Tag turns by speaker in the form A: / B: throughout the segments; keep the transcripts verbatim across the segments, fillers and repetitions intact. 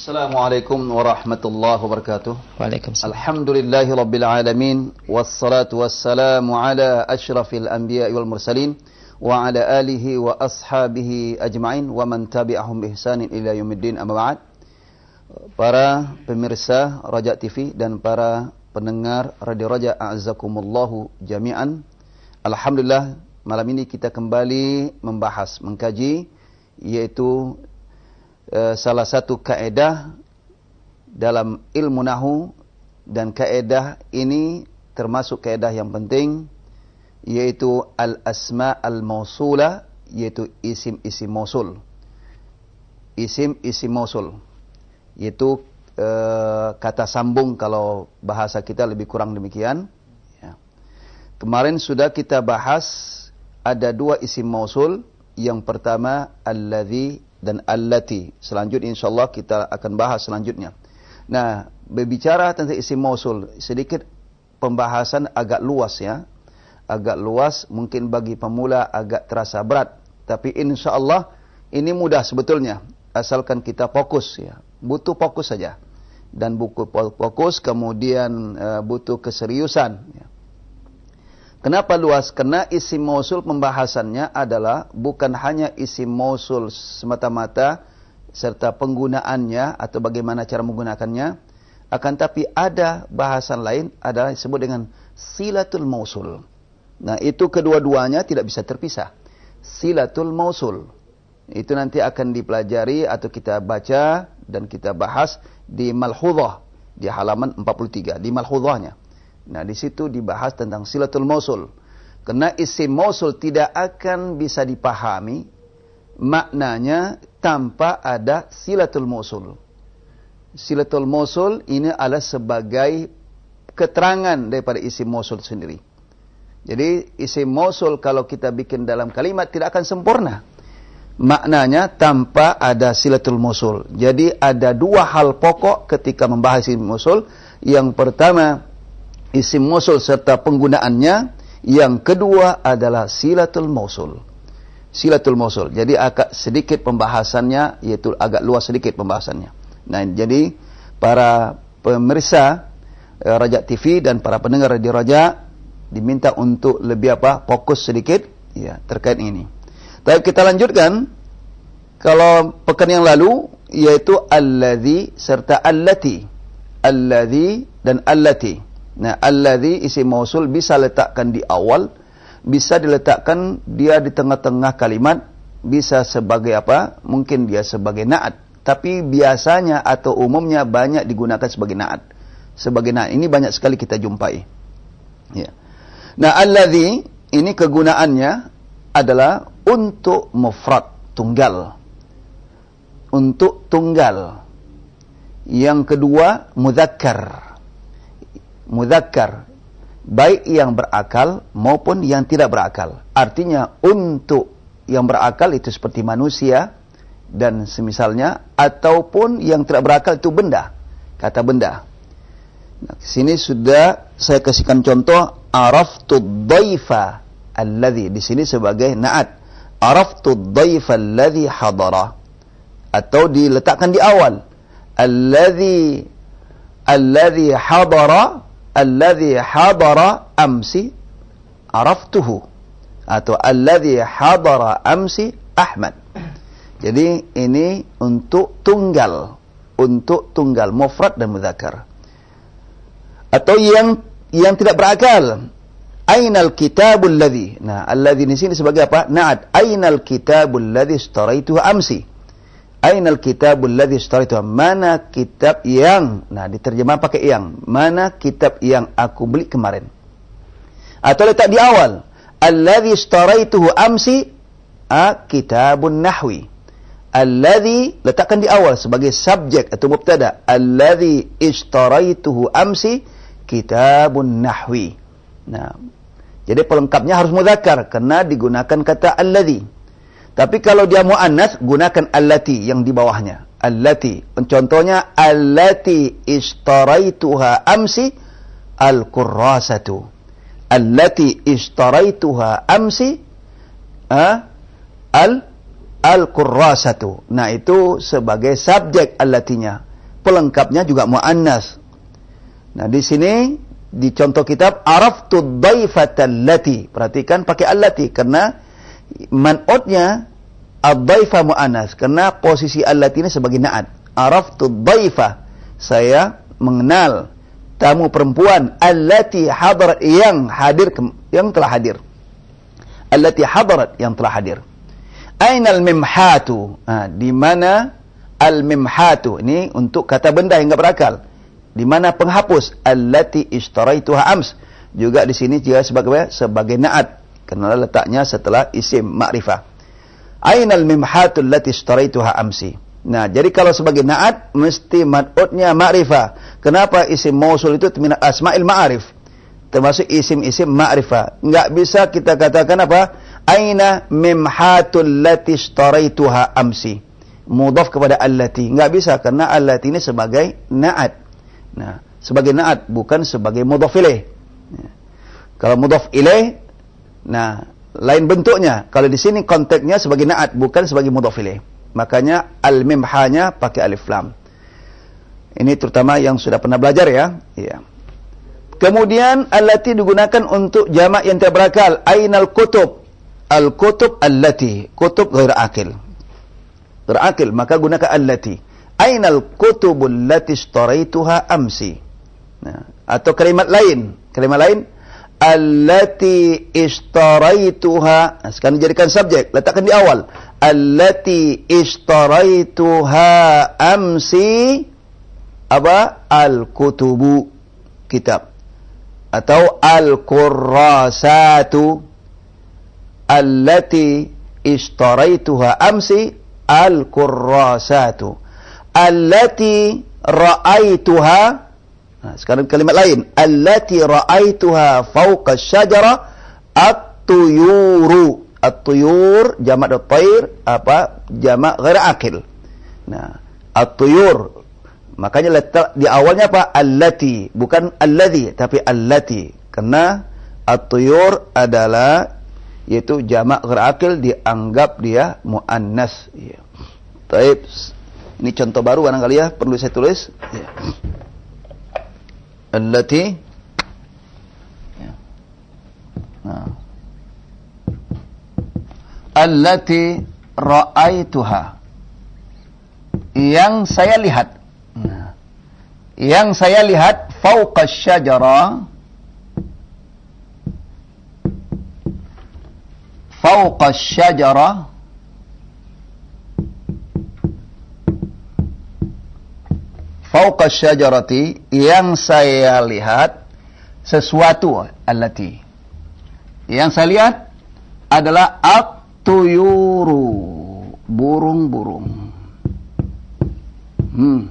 A: Assalamualaikum warahmatullahi wabarakatuh.
B: Waalaikumsalam.
A: Alhamdulillahi rabbil alamin, wassalatu wassalamu ala asyrafil anbiya'i wal mursalin wa ala alihi wa ashabihi ajma'in wa man tabi'ahum bi ihsanin ila yaumiddin, amma ba'd. Para pemirsa Raja T V dan para pendengar Radio Raja, a'azzakumullahu jami'an. Alhamdulillah, malam ini kita kembali membahas, mengkaji, yaitu Uh, salah satu kaedah dalam ilmu nahu, dan kaedah ini termasuk kaedah yang penting, yaitu al-asma al-mausula, yaitu isim-isim mausul. Isim-isim mausul, yaitu uh, kata sambung kalau bahasa kita lebih kurang demikian. Ya. Kemarin sudah kita bahas ada dua isim mausul. Yang pertama alladzi dan allati. Selanjutnya insyaallah kita akan bahas selanjutnya. Nah, berbicara tentang isim mausul, sedikit pembahasan agak luas ya. Agak luas, mungkin bagi pemula agak terasa berat, tapi insyaallah ini mudah sebetulnya, asalkan kita fokus ya. Butuh fokus saja. Dan buku fokus, kemudian uh, butuh keseriusan ya. Kenapa luas? Karena isim mausul pembahasannya adalah bukan hanya isim mausul semata-mata serta penggunaannya atau bagaimana cara menggunakannya, akan tapi ada bahasan lain adalah disebut dengan silatul mausul. Nah, itu kedua-duanya tidak bisa terpisah. Silatul mausul itu nanti akan dipelajari atau kita baca dan kita bahas di Malhudhah di halaman empat puluh tiga, di Malhudhahnya. Nah, di situ dibahas tentang silatul mausul. Karena isim mausul tidak akan bisa dipahami maknanya tanpa ada silatul mausul. Silatul mausul ini adalah sebagai keterangan daripada isim mausul sendiri. Jadi isim mausul kalau kita bikin dalam kalimat tidak akan sempurna maknanya tanpa ada silatul mausul. Jadi ada dua hal pokok ketika membahas isim mausul. Yang pertama isim mausul serta penggunaannya. Yang kedua adalah silatul mausul. Silatul mausul. Jadi agak sedikit pembahasannya, yaitu agak luas sedikit pembahasannya. Nah, jadi para pemirsa eh, Raja T V dan para pendengar Radio Raja diminta untuk lebih apa? Fokus sedikit ya terkait ini. Tapi kita lanjutkan. Kalau pekan yang lalu yaitu alladzi serta allati. Alladzi dan allati. Nah, alladzi isim mausul bisa letakkan di awal, bisa diletakkan dia di tengah-tengah kalimat, bisa sebagai apa? Mungkin dia sebagai na'at, tapi biasanya atau umumnya banyak digunakan sebagai na'at. Sebagai na'at ini banyak sekali kita jumpai. Ya. Nah, alladzi ini kegunaannya adalah untuk mufrad, tunggal. Untuk tunggal. Yang kedua mudzakkar. Mudzakkar, baik yang berakal maupun yang tidak berakal. Artinya untuk yang berakal itu seperti manusia dan semisalnya, ataupun yang tidak berakal itu benda, kata benda. Nah, sini sudah saya kasihkan contoh araftu dhaifa alladhi, di sini sebagai na'at. Araftu dhaifa alladhi hadara, atau diletakkan di awal alladhi alladhi hadara alladhi hadara amsi araftuhu, atau alladhi hadara amsi Ahmad. Jadi ini untuk tunggal, untuk tunggal mufrad dan mudzakkar. Atau yang yang tidak berakal, ainal kitabul ladzi. Nah, alladzi di sini sebagai apa? Na'at. Ainal kitabul ladzi ishtaraituhu amsi. Ainal kitabul ladzi ishtaraitu, mana kitab yang, nah diterjemah pakai yang, mana kitab yang aku beli kemarin. Atau letak di awal alladzi ishtaraituhu amsi a kitabun nahwi. Alladzi letakkan di awal sebagai subjek atau mubtada, alladzi ishtaraituhu amsi kitabun nahwi. Nah, jadi pelengkapnya harus mudzakkar karena digunakan kata alladzi. Tapi kalau dia muannas, gunakan allati yang di bawahnya. Allati. Contohnya, allati ishtaraituha amsi al-kurrasatu. Allati ishtaraituha amsi uh, al al-kurrasatu. Nah, itu sebagai subjek allatinya. pelengkapnya juga muannas. Nah, di sini di contoh kitab araftu dhaifatal lati. Perhatikan pakai allati karena man'utnya ad-dhaifa muannas karena posisi allati ini sebagai na'at. Araftu dhaifa. Saya mengenal tamu perempuan allati hadarat yang hadir yang telah hadir. Allati hadarat yang telah hadir. Ainal mimhatu? Nah, di mana al-mimhatu? Ini untuk kata benda yang enggak berakal. Di mana penghapus? Allati ishtaraituha ams. Juga di sini juga sebagai sebagai na'at karena letaknya setelah isim ma'rifah. Ainal mimhatu allati ishtaraituha amsi. Nah, jadi kalau sebagai na'at mesti mad'utnya ma'rifah. Kenapa isim mausul itu min asma'il ma'arif? Termasuk isim-isim ma'rifah. Enggak bisa kita katakan apa? Aina mimhatul lati ishtaraituha amsi. Mudhaf kepada allati. Enggak bisa karena allati ini sebagai na'at. Nah, sebagai na'at bukan sebagai mudhaf ilaih. Ya. Kalau mudhaf ilaih, nah lain bentuknya. Kalau di sini konteksnya sebagai na'at bukan sebagai mudhaf ilaih. Makanya al-mimhanya pakai alif lam. Ini terutama yang sudah pernah belajar ya. Ya. Kemudian allati digunakan untuk jamak yang tidak berakal. Ainal kutub. Al-kutub allati. Kutub ghair akil. Ghair akil, maka gunakan allati. Ainal kutubul lati ishtaraituha amsi. Nah, atau kalimat lain, kalimat lain allati ishtaraituha. Nah, sekarang jadikan subjek, letakkan di awal. Allati ishtaraituha amsi apa? Al-kutubu, kitab. Atau al-kurrasatu. Allati ishtaraituha amsi al-kurrasatu. Allati ra'aituha. Nah, sekarang kalimat lain. Allati ra'aituha fawqa syajara at-tuyuru. At-tuyur jamak at-tayr apa? Jamak ghair akil. Nah, at-tuyur makanya letak di awalnya apa? Allati, bukan alladhi tapi allati. Karena at-tuyur adalah yaitu jamak ghair akil dianggap dia muannas. Ya. Baik. Ini contoh baru barangkali ya, perlu saya tulis. Ya. Allati. Ya. Nah. Allati ra'aituha. Yang saya lihat. Nah. Yang saya lihat fawqa syajara. Fawqa syajara. Fauqa syajarati, yang saya lihat sesuatu allati. Yang saya lihat adalah at-tuyuru, burung-burung. Hmm.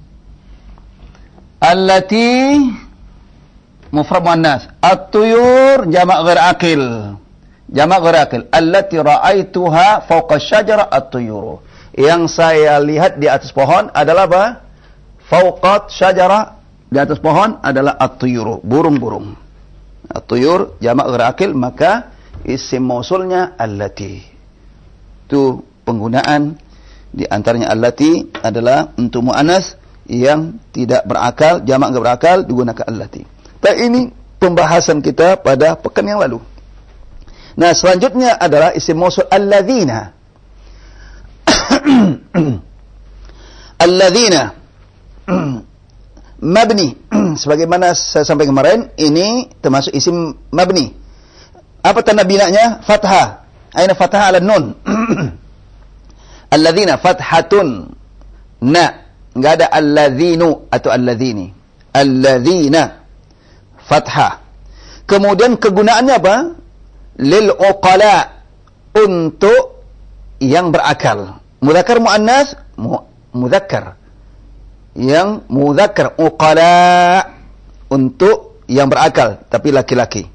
A: Allati mufrad muannas, at-tuyur jamak ghair akil. Jamak ghair akil. Allati ra'aituha fauqa syajara at-tuyuru. Yang saya lihat di atas pohon adalah apa? Fauqat syajara, di atas pohon adalah at-tuyuru, burung-burung. At-tuyur jamak ghair akil, maka isim mausulnya allati. Itu penggunaan di antaranya allati adalah untuk muannas yang tidak berakal, jamak ghair berakal digunakan allati. Tapi ini pembahasan kita pada pekan yang lalu. Nah, selanjutnya adalah isim mausul alladzina. Alladzina mabni. Sebagaimana saya sampaikan kemarin, ini termasuk isim mabni. Apa tanda binanya? Fathah. Aina fathah ala nun. Alladzina fathatun. Na. Enggak ada alladzinu atau alladzini. Alladzina. Fathah. Kemudian kegunaannya apa? Lil uqala. Untuk yang berakal. Mudzakkar muannas, mu, mudzakkar. Yang mudzakkar, uqala, untuk yang berakal tapi laki-laki.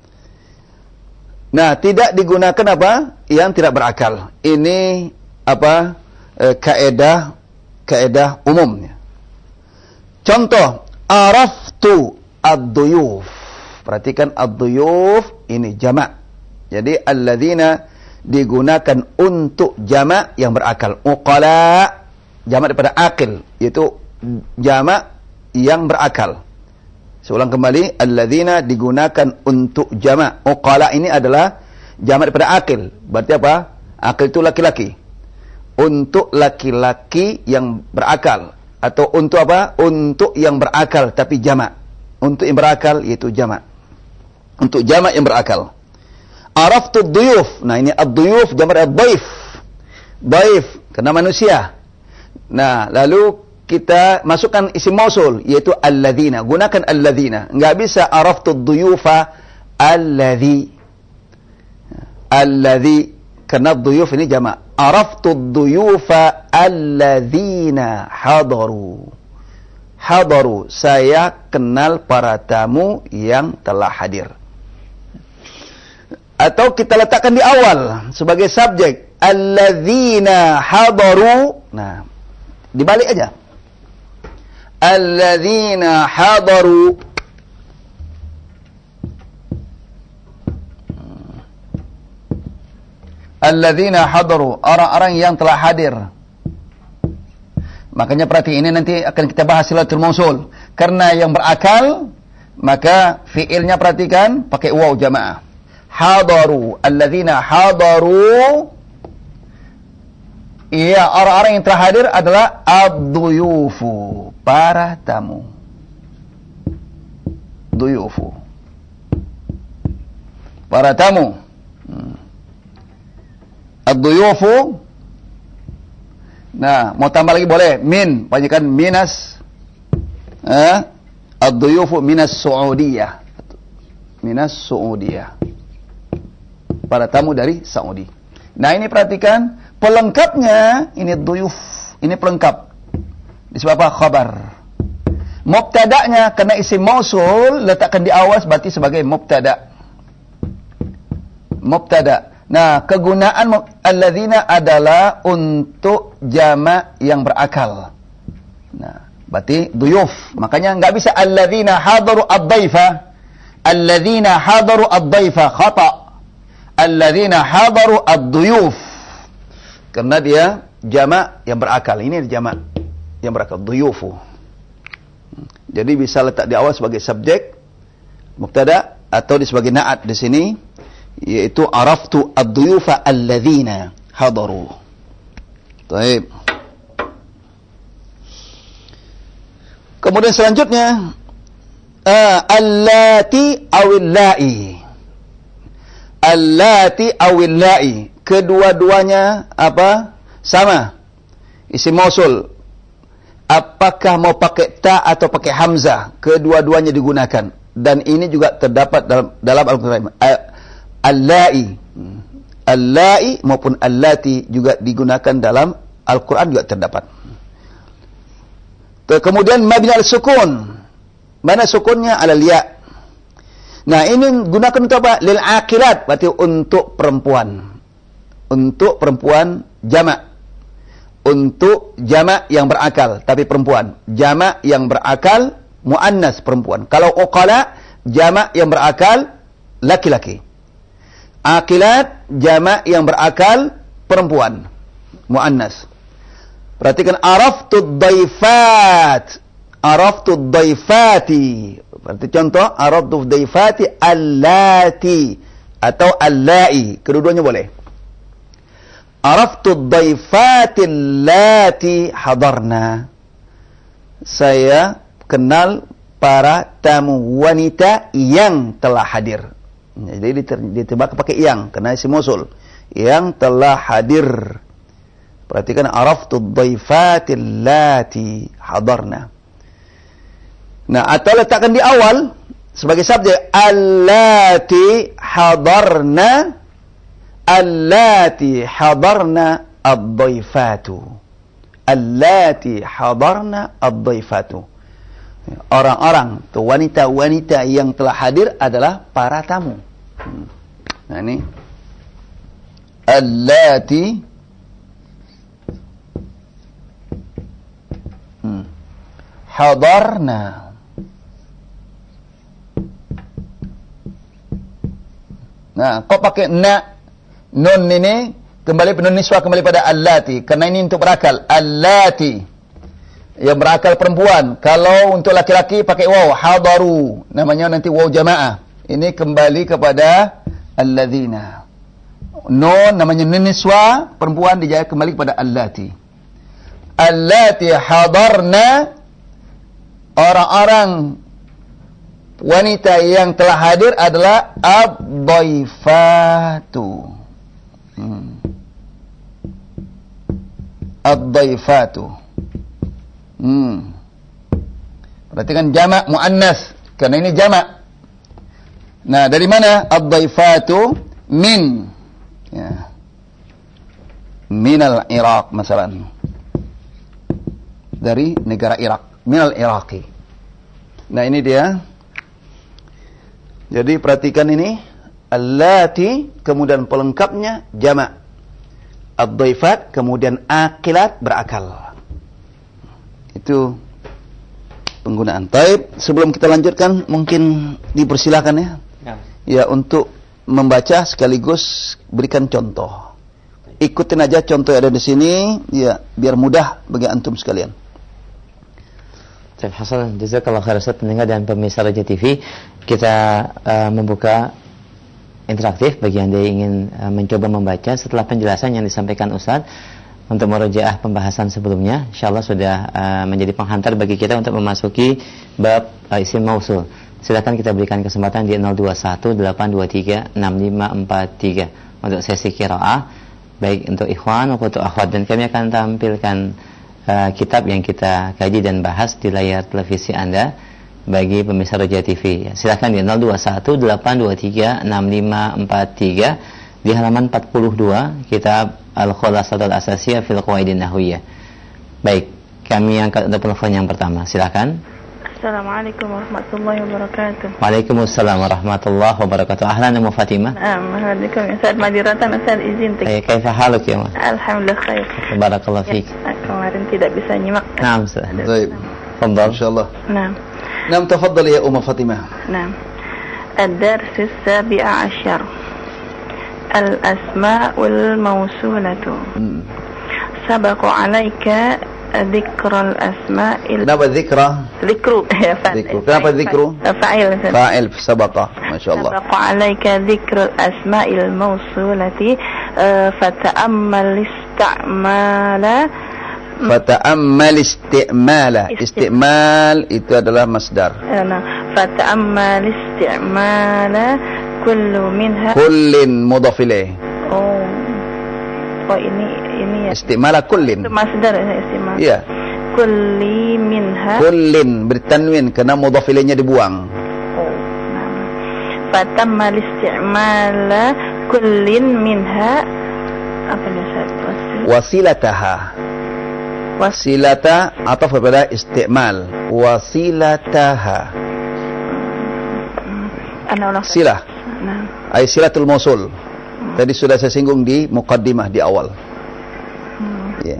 A: Nah, tidak digunakan apa? Yang tidak berakal. Ini apa? E, kaedah kaedah umumnya. Contoh, araftu ad-duyuf. Perhatikan ad-duyuf ini jamak. Jadi alladzina digunakan untuk jamak yang berakal. Uqala jamak daripada akil, yaitu jamak yang berakal. Seulang kembali, alladzina digunakan untuk jamak. Uqala ini adalah jamak daripada akil. Berarti apa? Akil itu laki-laki. Untuk laki-laki yang berakal. Atau untuk apa? Untuk yang berakal tapi jamak. Untuk yang berakal yaitu jamak. Untuk jamak yang berakal. Araftu duyuf. Nah, ini ad-duyuf jamak ad-daif. Daif karena manusia. Nah, lalu kita masukkan isim mausul yaitu alladzina. Gunakan alladzina. Enggak bisa araftu duyufa alladzi. Alladzi karena duyuf ini jamak. Araftu duyufa alladzina hadaru. Hadaru, saya kenal para tamu yang telah hadir. Atau kita letakkan di awal sebagai subjek. Alladzina hadaru. Nah, dibalik aja. Alladzina hadaru. Alladzina hadaru, orang-orang yang telah hadir. Makanya perhati ini nanti akan kita bahas silatul mausul. Karena yang berakal, maka fiilnya perhatikan pakai waw jamaah. Hadaru, alladzina hadaru. Iya, orang-orang yang telah hadir adalah ad-duyufu, para tamu. Duyufu. Para tamu. Hmm. Ad-duyufu. Nah, mau tambah lagi boleh. Min, panjangkan minas. Eh? Ad-duyufu minas Saudiyah. Minas Saudiyah. Para tamu dari Saudi. Nah, ini perhatikan. Pelengkapnya, ini duyuf. Ini pelengkap. Disebab apa? Khabar. Mubtada'nya, karena isim mausul, letakkan di awal berarti sebagai mubtada'. Mubtada'. Nah, kegunaan alladzina adalah untuk jamak yang berakal. Nah, berarti duyuf. Makanya enggak bisa alladzina hadaru ad-daifa. Alladzina hadaru ad-daifa khata'. Alladzina hadaru ad-duyuf. Karena dia jamak yang berakal. Ini jamak yang berakal. Duyufu. Jadi bisa letak di awal sebagai subjek, mubtada, atau di sebagai na'at di sini, yaitu araftu ad-duyufa alladzina hadaru. Baik. Kemudian selanjutnya, uh, allati awillai. Allati awillai. Kedua-duanya apa? Sama. Isim mausul. Apakah mau pakai ta atau pakai hamzah? Kedua-duanya digunakan. Dan ini juga terdapat dalam dalam Al-Qur'an. Allai. Allai maupun allati juga digunakan dalam Al-Qur'an juga terdapat. Kemudian mabni al-sukun. Mana sukunnya? Alal ya. Nah, ini gunakan untuk apa? Lil aqilat, berarti untuk perempuan. Untuk perempuan jamak. Untuk jamak yang berakal tapi perempuan. Jamak yang berakal muannas perempuan. Kalau uqala jamak yang berakal laki-laki. Aqilat jamak yang berakal perempuan muannas. Perhatikan araftud daifat. Araftud daifati. Berarti contoh araftud daifati allati atau allai. Kedua-duanya boleh. Araftu dhaifatil lati hadarna. Saya kenal para tamu wanita yang telah hadir. Jadi ditebak pakai yang karena isim mausul. Yang telah hadir. Perhatikan araftu dhaifatil lati hadarna. Nah, atau letakkan di awal sebagai subjek allati hadarna. Allati hadarna ad-dhaifatu. Allati hadarna ad-dhaifatu. Orang-orang atau wanita-wanita yang telah hadir adalah para tamu. Nah, ini allati hmm. hadarna. Nah, kok pakai na? Nun ini kembali penun niswah kembali pada allati karena ini untuk berakal. Allati. yang berakal perempuan. Kalau untuk laki-laki pakai waw, hadaru, namanya nanti waw jamaah. Ini kembali kepada alladzina. Nun namanya niswa, perempuan dijaya kembali kepada allati. Allati hadarna, orang-orang wanita yang telah hadir adalah ad-dhaifatu. Hmm. Ad-dhaifatu. Hmm. Perhatikan jamak muannas, karena ini jamak. Nah, dari mana ad-dhaifatu? Min. Ya. Minal Iraq masalan. Dari negara Irak. Minal Iraqi. Nah, ini dia. Jadi perhatikan ini. Allati, kemudian pelengkapnya jamak. Ad-dhaifat, kemudian akilat, berakal. Itu penggunaan. Taib, sebelum kita lanjutkan, mungkin dipersilakan ya. Ya, ya untuk membaca sekaligus berikan contoh. Ikutin aja contoh yang ada di sini, ya biar mudah bagi antum sekalian.
B: Baik, Hasan, jazakallah khair Ustaz, pendengar dan pemirsa Raja T V. Kita uh, membuka interaktif bagi Anda yang ingin uh, mencoba membaca setelah penjelasan yang disampaikan Ustaz untuk merujaah pembahasan sebelumnya. Insyaallah sudah uh, menjadi penghantar bagi kita untuk memasuki bab uh, isim mausul. Silakan kita berikan kesempatan di nol dua satu delapan dua tiga enam lima empat tiga untuk sesi qiraah, baik untuk ikhwan maupun untuk akhwat, dan kami akan tampilkan uh, kitab yang kita kaji dan bahas di layar televisi Anda bagi pemirsa Roja T V. Ya, silakan di nol dua satu delapan dua tiga enam lima empat tiga di halaman empat puluh dua kitab Al-Khulasatul Asasiyah fil Qawaidin Nahwiyah. Baik, kami angkat untuk telepon yang pertama. Silakan.
C: Assalamualaikum warahmatullahi wabarakatuh.
B: Waalaikumsalam warahmatullahi wabarakatuh. Ahlan Ummu Fatimah.
C: Naam, ahlan Ustaz Madiratan, Ustaz izin tik.
B: Hey, kaifa haluk ya?
C: Alhamdulillah khair.
B: Barakallahu fiik.
C: Kemarin tidak bisa nyimak.
B: Naam, Ustaz.
A: Baik. Tafadhal insyaallah.
C: Naam.
A: Naam, tafadhal ya Ummu Fatimah.
C: Naam. Ad-dars as-sabi' ashar. Al-asma'ul mawsulatu. Hmm. Sabaqa 'alaika ذكر الأسماء.
A: Kenapa ذكرى؟
C: ذكر ya fa'il.
A: Kenapa ذكر؟
C: Fa'il.
A: Fa'il سبق. ما شاء الله.
C: سبق عليك ذكر الأسماء الموصولة فتأمل استعمال.
A: فتأمل استعمال. استعمال itu adalah masdar.
C: فتأمل استعمال كل منها.
A: كل مضاف إليه.
C: Oh. Oh ini ini ya.
A: Istimala kullin.
C: Masdar ya istimal.
A: Iya.
C: Kulli minha.
A: Kullin bertanwin karena mudhaf ilaihnya dibuang.
C: Oh. Nah. Fatammal istimala kullin minha apa ya Ustaz?
A: Wasilataha. Wasilata ataf kepada istimal. Wasilataha.
C: Ana ulang.
A: Silah. Nah. Ay silatul mausul. Tadi sudah saya singgung di muqaddimah di awal.
C: Hmm.
A: Yeah.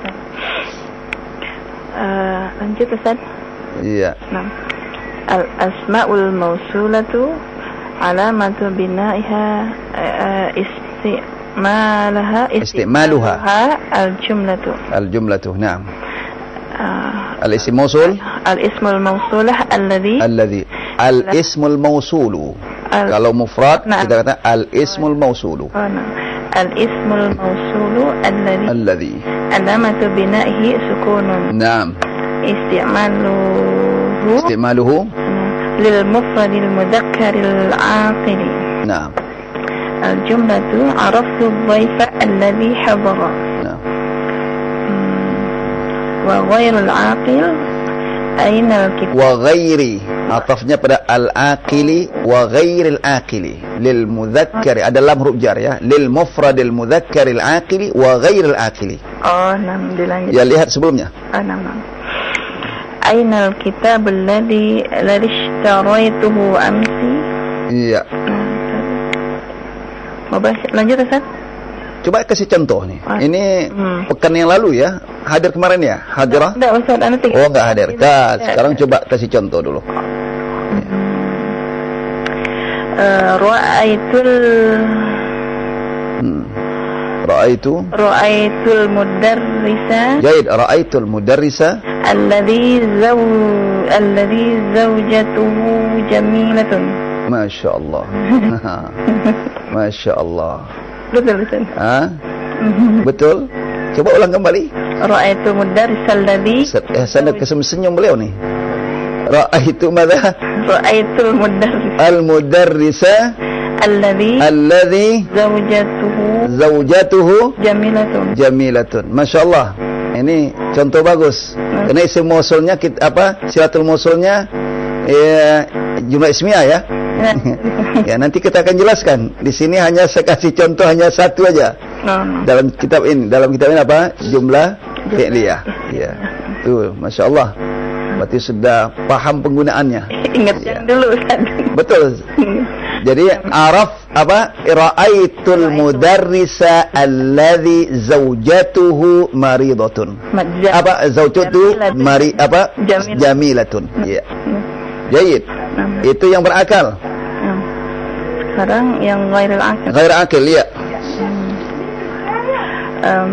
C: Uh, lanjut Ustaz.
A: Iya.
C: Nah. Al-asma'ul mausulatu alamatu binaiha uh, istimalaha
A: istimaluha
C: al-jumlatu.
A: Al-jumlatu, na'am.
C: Uh,
A: Al-ism mausul.
C: Al-ismul mausulah alladhi.
A: Alladhi. Al-ismul mausulu. Al Kalau mufrad nah. kita kata al-ismul mausulu.
C: Oh, nah. Al-ismul mausulu alladhi.
A: Alladhi.
C: Alamatu binaihi sukunun.
A: Naam.
C: Isti'maluhu.
A: Isti'maluhu.
C: Lil mufradil mudhakkaril aqili.
A: Naam.
C: Al-jumlatu araftu dhaifa alladhi hadara.
A: Naam.
C: Wa ghairul aqil aina al-kitab.
A: Wa ghairi. Atafnya pada al-aqili wa ghairil aqili. Lil mudzakkari ada lam huruf jar ya. Lil mufradil mudzakkaril aqili wa ghairil aqili.
C: Oh, nam dilanjut.
A: Ya lihat sebelumnya.
C: Ah, nam. nam. Aina al-kitab alladhi alladhi ishtaraituhu amsi?
A: Iya.
C: Mau bahas lanjut Ustaz?
A: Coba kasih contoh nih.
C: Ah.
A: Ini
C: hmm.
A: pekan yang lalu ya. Hadir kemarin ya? Hadirah?
C: Enggak, Ustaz, Anda tiga.
A: Oh, enggak hadir. Nah, sekarang coba kasih contoh dulu.
C: Uh, Ra'aitul
A: hmm. Ra'aitu
C: Ra'aitul mudarrisa.
A: Jaid, ra'aitul mudarrisa
C: alladhi zaw alladhi zawjatuhu jamilatun.
A: Masya Allah. Masya Allah.
C: Betul betul.
A: Ah, betul. Coba ulang kembali.
C: Ra'aitu mudarris alladhi.
A: Eh, sana kesenyum beliau nih. Ra'aitu madha?
C: Ra'aitu mudarris
A: al-mudarrisa
C: alladhi
A: alladhi
C: zawjatuhu
A: zawjatuhu
C: jamilatun.
A: Jamilatun. Masya Allah. Ini contoh bagus. Hmm. Karena isim mausulnya kita, apa? Silatul mausulnya ya, jumlah ismiyah ya. Ya nanti kita akan jelaskan. Di sini hanya saya kasih contoh hanya satu aja. Hmm. Dalam kitab ini, dalam kitab ini apa? Jumlah fi'liyah. Ya. Tuh, Masya Allah. Berarti sudah paham penggunaannya.
C: Ingat ya. Yang dulu Ustaz. Betul.
A: Jadi araf apa? Ra'aitul mudarrisa alladhi zawjatuhu maridatun. Apa zawjatuhu mari apa? Jamilatun. Iya. Jayid. Itu yang berakal.
C: Sekarang yang ghairil akil.
A: Ghairil akil, ya.
C: Um,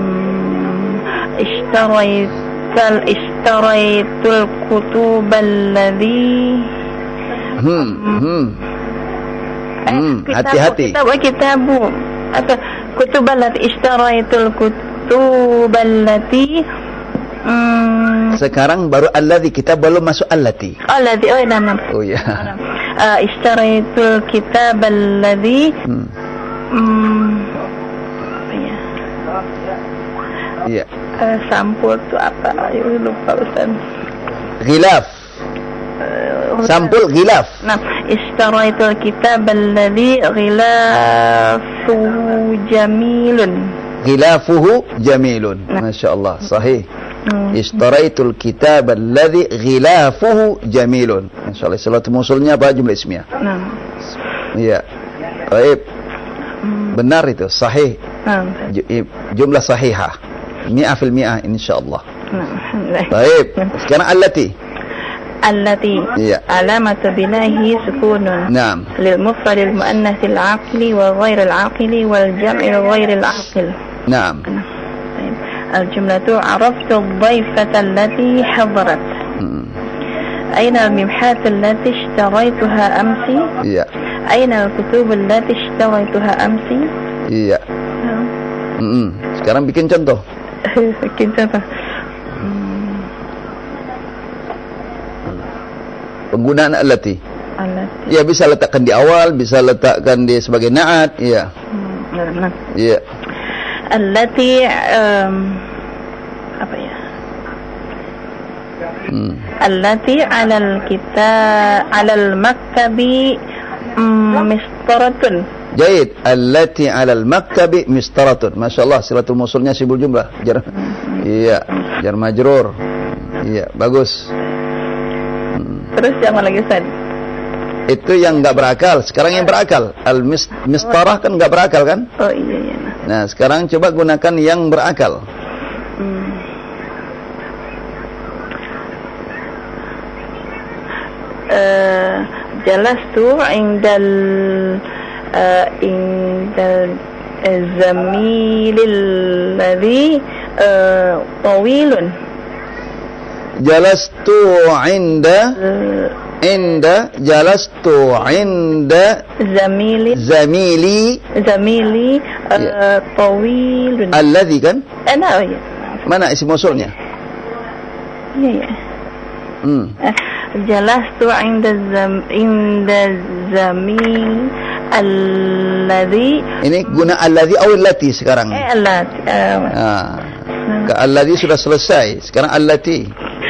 C: ishtaraitul ishtaraitul kutubal ladzi
A: Hmm, hmm. Hmm, hati-hati.
C: Kitab kitabu atau kutubal lati ishtaraitul kutubal lati. Hmm.
A: Sekarang baru alladzi, kita belum masuk allati.
C: Alladzi, oh nama.
A: Oh ya.
C: Uh, ishtaraitul kitabal ladzi.
A: Hmm.
C: Hmm. Ya.
A: Iya.
C: Uh, sampul itu apa? Ayo lupa Ustaz.
A: Ghilaf. Sampul ghilaf.
C: Nah, ishtaraitul kitab alladhi ghilafuhu jamilun.
A: Ghilafuhu jamilun. Nah. Masya Allah, sahih. Hmm. Ishtaraitul kitab alladhi ghilafuhu jamilun. Masya Allah, salat musulnya apa? Jumlah ismiyah. Nah. Iya. Baik. Hmm. Benar itu, sahih. Nah. Jumlah sahihah. Mi'ah fil mi'ah insyaallah. Nah. Baik. Sekarang allati.
C: التي علامة بنائه سكون
A: نعم
C: للمفرد المؤنث العاقل وغير العاقل والجمع غير العاقل
A: نعم.
C: طيب. الجملة عرفت الضيفة التي حضرت. م. أين الممحات التي اشتريتها أمس؟
A: iya.
C: أين الكتب التي اشتريتها أمس؟
A: iya. Hmm. Sekarang bikin contoh.
C: Bikin contoh.
A: Penggunaan allati.
C: Allati.
A: Ya bisa letakkan di awal, bisa letakkan di sebagai na'at, ya.
C: Hmm,
A: ya.
C: Allati um, apa ya? Hmm. Allati 'alal kita 'alal maktabi um, mistaratun.
A: Jayid. Allati 'alal maktabi mistaratun. Masyaallah, silatul mausulnya sibul jumlah. Jar. Iya, hmm. jar majrur. Iya, bagus.
C: Terus yang mana lagi Ustaz?
A: Itu yang enggak berakal. Sekarang yang berakal. Al-mistarah kan enggak berakal kan?
C: Oh iya iya.
A: Nah, sekarang coba gunakan yang berakal. Hmm.
C: Uh, jalastu indal uh, indal uh, zamilil ladzi uh, tawilun.
A: Jalastu inda inda jalastu inda
C: zamili
A: zamili
C: zamili uh, tawilun.
A: Alladhi kan?
C: Ana oh ya.
A: Mana isim mausulnya?
C: Iya ya.
A: Hmm.
C: Jalastu inda zam inda zamil alladhi. Ini
A: guna alladhi atau allati sekarang?
C: Eh allati. Uh,
A: ah. Ke alladhi sudah selesai. Sekarang allati.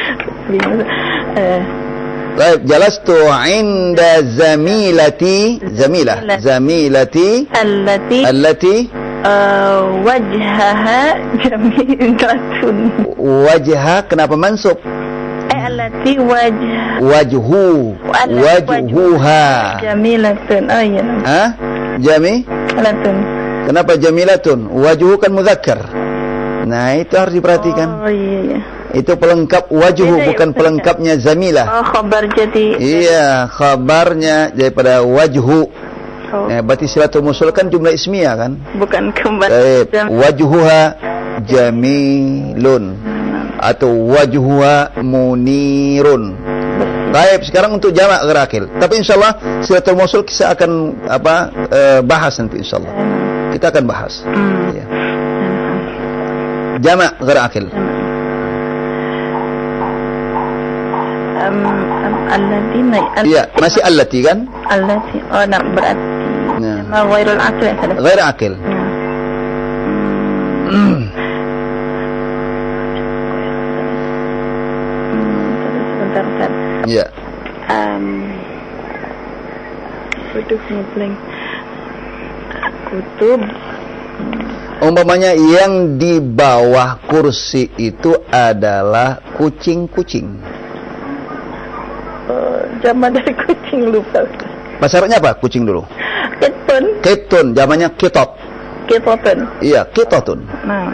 A: Baik, jalastu inda zamilati zamilah zamilati
C: allati
A: allati
C: uh, wajhaha jamilatun.
A: Wajha kenapa mansub?
C: Eh allati wajh
A: wajhu wajhuha
C: jamilatun. Oh iya.
A: Hah? Jamilatun. Kenapa jamilatun? Wajhu kan muzakkar. Nah, itu harus diperhatikan.
C: Oh iya iya.
A: Itu pelengkap wajhu, ya, bukan ya, pelengkapnya zamilah.
C: Oh, khabar jadi.
A: Iya, khabarnya daripada wajhu. Oh. Eh, berarti silatul mausul kan jumlah ismiyah kan?
C: Bukan kembali.
A: Eh, wajhuha jamilun. atau wajhuha munirun. Baik, sekarang untuk jamak ghair akil. Tapi insyaallah silatul mausul kita akan apa e, bahas nanti insyaallah. Kita akan bahas.
C: Hmm.
A: Ya. Jamak ghair akil.
C: Um, um, allatina al-
A: Iya, masih allati kan?
C: allati oh nah, berarti
A: Nah.
C: jamak ghairul akil ya salah.
A: Ghair akil.
C: Ya.
A: Hmm.
C: Sebentar, sebentar.
A: Iya.
C: Um, Kutub ngeblank. Kutub.
A: Umpamanya yang di bawah kursi itu adalah kucing-kucing.
C: Uh, zaman dari kucing lupa.
A: Bahasa Arabnya apa? Kucing dulu.
C: Ketun.
A: Ketun, zamannya kitot.
C: Ketotun.
A: Iya, kitotun.
C: Nah.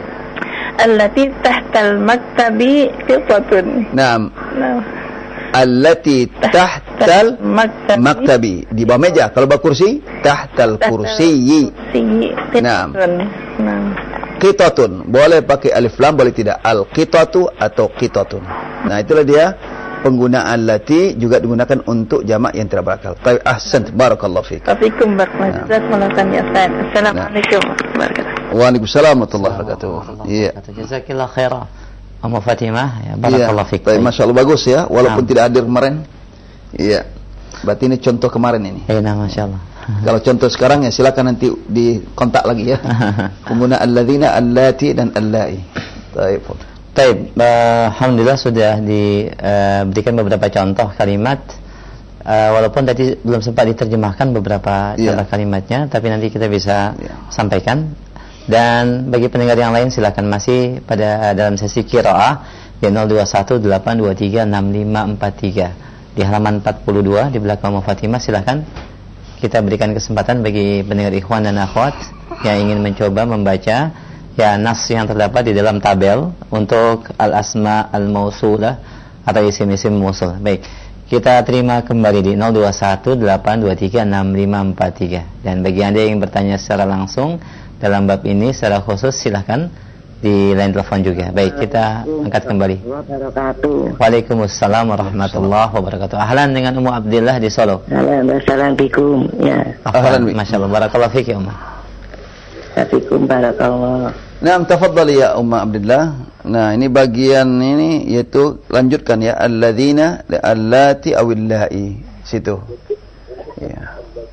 C: Allati tahtal maktabi ketotun.
A: Nah,
C: Nah.
A: allati tahtal
C: maktabi.
A: maktabi, di bawah meja. Kalau bawah kursi, tahtal kursiyi.
C: Kursi.
A: Nah.
C: Nah.
A: Qitatun, boleh pakai alif lam, boleh tidak. Al qitatu atau qitatun. Nah, itulah dia penggunaan lati juga digunakan untuk jamak yang tidak berakal. Tapi ahsan, barakallahu fiik.
C: Assalamualaikum warahmatullahi wabarakatuh. Ya Ustaz. Assalamualaikum warahmatullahi wabarakatuh.
A: Waalaikumsalam warahmatullahi wabarakatuh. Iya.
B: Jazakillah khairan. Ummu Fatimah, ya, barakallahu fiik.
A: Tapi masyaallah bagus ya, walaupun
B: Nah.
A: tidak hadir kemarin. Iya. Berarti ini contoh kemarin ini.
B: Eh, nah, masyaallah.
A: Kalau contoh sekarang ya silakan nanti dikontak lagi ya. Pengguna alladzina, allati dan allai. Baik.
B: Baik, alhamdulillah sudah diberikan beberapa contoh kalimat. Uh, walaupun tadi belum sempat diterjemahkan beberapa
A: Yeah.
B: contoh kalimatnya, tapi nanti kita bisa
A: Yeah.
B: sampaikan. Dan bagi pendengar yang lain silakan masih pada dalam sesi qiraah di nol dua satu delapan dua tiga enam lima empat tiga di halaman empat puluh dua di belakang Ummu Fatimah. Silakan kita berikan kesempatan bagi pendengar ikhwan dan akhwat yang ingin mencoba membaca ya nas yang terdapat di dalam tabel untuk al-asma al-mausulah atau isim-isim mausul. Baik, kita terima kembali di nol dua satu delapan dua tiga enam lima empat tiga. Dan bagi Anda yang bertanya secara langsung dalam bab ini secara khusus silahkan di line telepon juga. Baik, kita angkat kembali. Waalaikumsalam warahmatullahi wabarakatuh. Ahlan dengan Ummu Abdillah di Solo.
D: Assalamualaikum. Ya.
A: Ahlan bi.
B: Masyaallah, barakallahu fiik ya Ummu.
D: Assalamualaikum barakallah.
A: Nah, tafadhali ya Umma Abdillah. Nah, ini bagian ini yaitu lanjutkan ya, alladzina, allati awillai. Situ. Ya.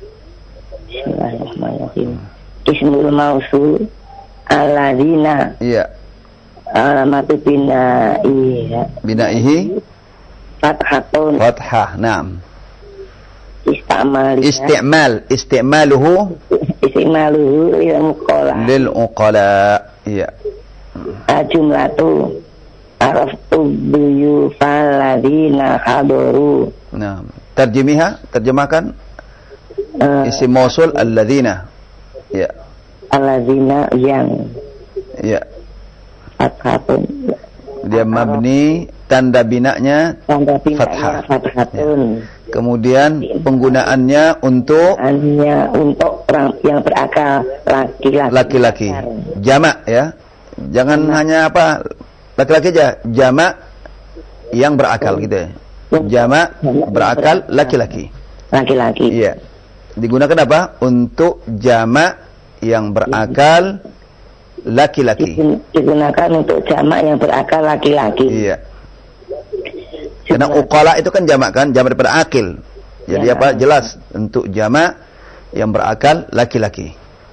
D: Bismillahirrahmanirrahim. Ismul mausul alladzina.
A: Iya.
D: Alamatu binaiha.
A: Binaihi
D: Fathatun.
A: fathah. Naam.
D: Istimal.
A: Isti'mal, isti'maluhu
D: Istimaluhu lil muqala.
A: lil uqala. Iya.
D: Jumlatu araftu biyufal ladzina hadaru.
A: Naam. Terjemiha, terjemahkan
D: Uh,
A: isim mausul alladzina. Iya.
D: alladzina yang
A: Iya.
D: fathatun.
A: Dia mabni, tanda binanya
D: Tanda
A: fathah.
D: binanya fathatun.
A: Kemudian penggunaannya untuk
D: Hanya untuk orang yang berakal laki-laki.
A: laki-laki. Jamak ya. Jangan hanya apa laki-laki aja, jamak yang berakal gitu ya. Jamak berakal laki-laki.
D: Laki-laki.
A: Iya. Digunakan apa? Untuk jamak yang berakal laki-laki.
D: Digunakan untuk jamak yang berakal laki-laki.
A: Iya. Karena uqala itu kan jamak kan, jamak daripada akil. Jadi
D: Ya.
A: apa? Jelas untuk jamak yang berakal laki-laki.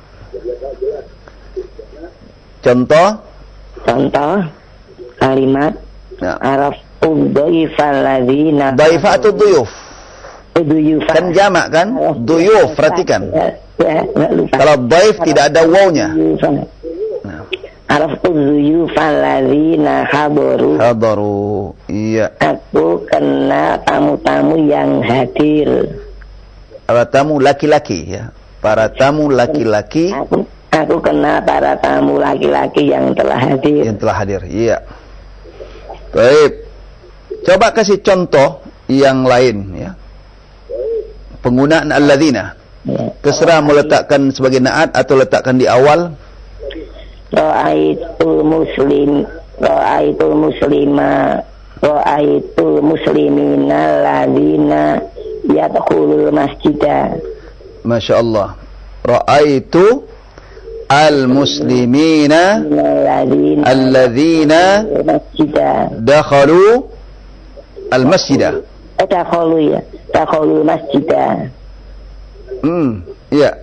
A: Contoh,
D: Contoh kalimat
A: ya.
D: araftu dhaifal ladzina
A: Dhaifah atau duyuf?
D: duyufa.
A: Kan jamak kan? Duyuf, perhatikan.
D: Ya, ya, nggak lupa.
A: Kalau dhaif tidak ada wawnya.
D: Duyufa.
A: Nah,
D: Araftu dhuyufal ladzina hadaru.
A: hadaru. Iya.
D: Aku kenal tamu-tamu yang hadir.
A: Para tamu laki-laki ya. Para tamu laki-laki
D: Aku, aku kenal para tamu laki-laki yang telah hadir.
A: yang telah hadir. Iya. Baik. Coba kasih contoh yang lain ya. Penggunaan alladzina.
D: Ya.
A: Terserah mau letakkan sebagai naat atau letakkan di awal.
D: Ra'aitu muslim ra'aitul muslima ra'aitul muslimina alladzina yadkhulul masjidah.
A: Masya Allah. Ra'aitu al-muslimina alladzina dakhalu al-masjidah.
D: Eh, dakhalu ya. Dakhalu masjidah.
A: Hmm, ya.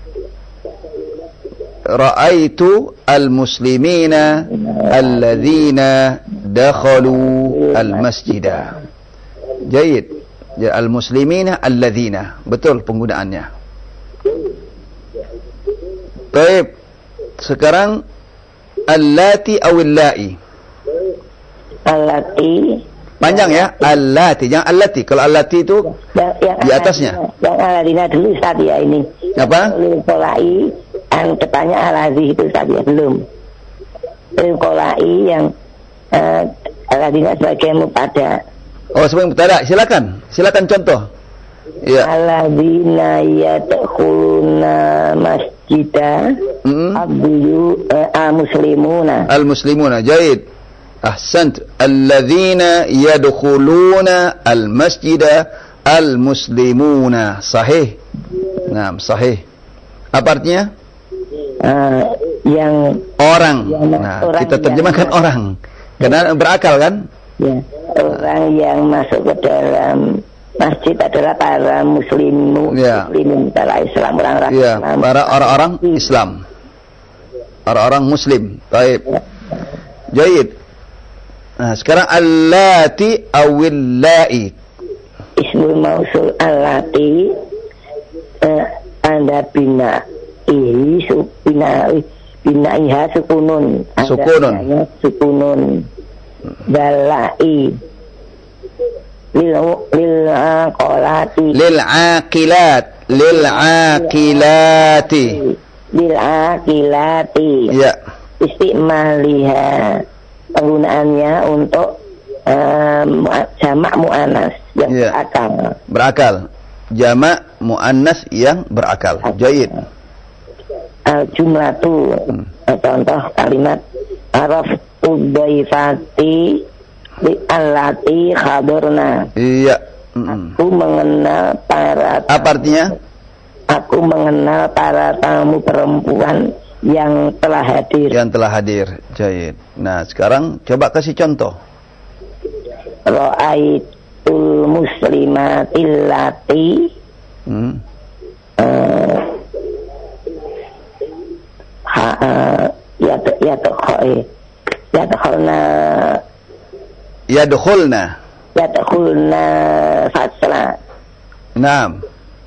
A: Ra'aitu al-muslimina alladzina dakhalu al-masjidah. Jayid. Ya, al-muslimina alladzina. Betul penggunaannya. Baik. Sekarang allati awillai.
D: Allati.
A: Panjang ya, allati, jangan allati. Kalau allati itu
D: yang, yang
A: di atasnya.
D: Yang alladzina dulu Ustaz ya ini.
A: Apa?
D: Kolai, yang depannya alladzi itu Ustaz ya belum. Kolai yang uh, alladzina sebagai mubtada.
A: Oh, sebagai mubtada. Silakan. Silakan contoh. Ya.
D: Alladzina yadkhuluna masjidah
A: Mm-hmm.
D: abdu uh, muslimuna.
A: Al-muslimuna. Jayid. Ahsant. Alladzina yadkhuluna al-masjida al-muslimuna. Sahih. Nah, sahih. Apa artinya?
D: Uh, yang
A: orang.
D: yang
A: Nah,
D: orang
A: kita terjemahkan
D: yang,
A: orang. Karena berakal kan?
D: Ya, orang yang masuk ke dalam masjid adalah para muslimu,
A: ya.
D: muslimin, para Islam, orang-orang
A: ya,
D: Islam.
A: para orang-orang Islam. Orang-orang muslim. Baik. Jayid. Nah, sekarang allati awillai.
D: Ismul mausul allati eh, anda bina ihi su bina bina iha sukunun.
A: Sukunun.
D: Sukunun. Dalai lil lil aqilati
A: lil aqilat lil aqilati
D: lil aqilati
A: ya,
D: istimaliha penggunaannya untuk um, jamak muannas yang
A: ya.
D: berakal.
A: Berakal. Jamak muannas yang berakal. Jayid.
D: Al jumlatu hmm. contoh kalimat araf udhaifati li allati khabarna.
A: Iya.
D: Mm-mm. Aku mengenal para tamu,
A: apa artinya?
D: Aku mengenal para tamu perempuan yang telah hadir.
A: Yang telah hadir. Jayid. Nah, sekarang coba kasih contoh.
D: Ra'aitul muslimatil lati hmm. uh, ha uh, ya ya takhoi ya takhulna
A: ya dukhulna
D: ya takhulna fasla.
A: Naam.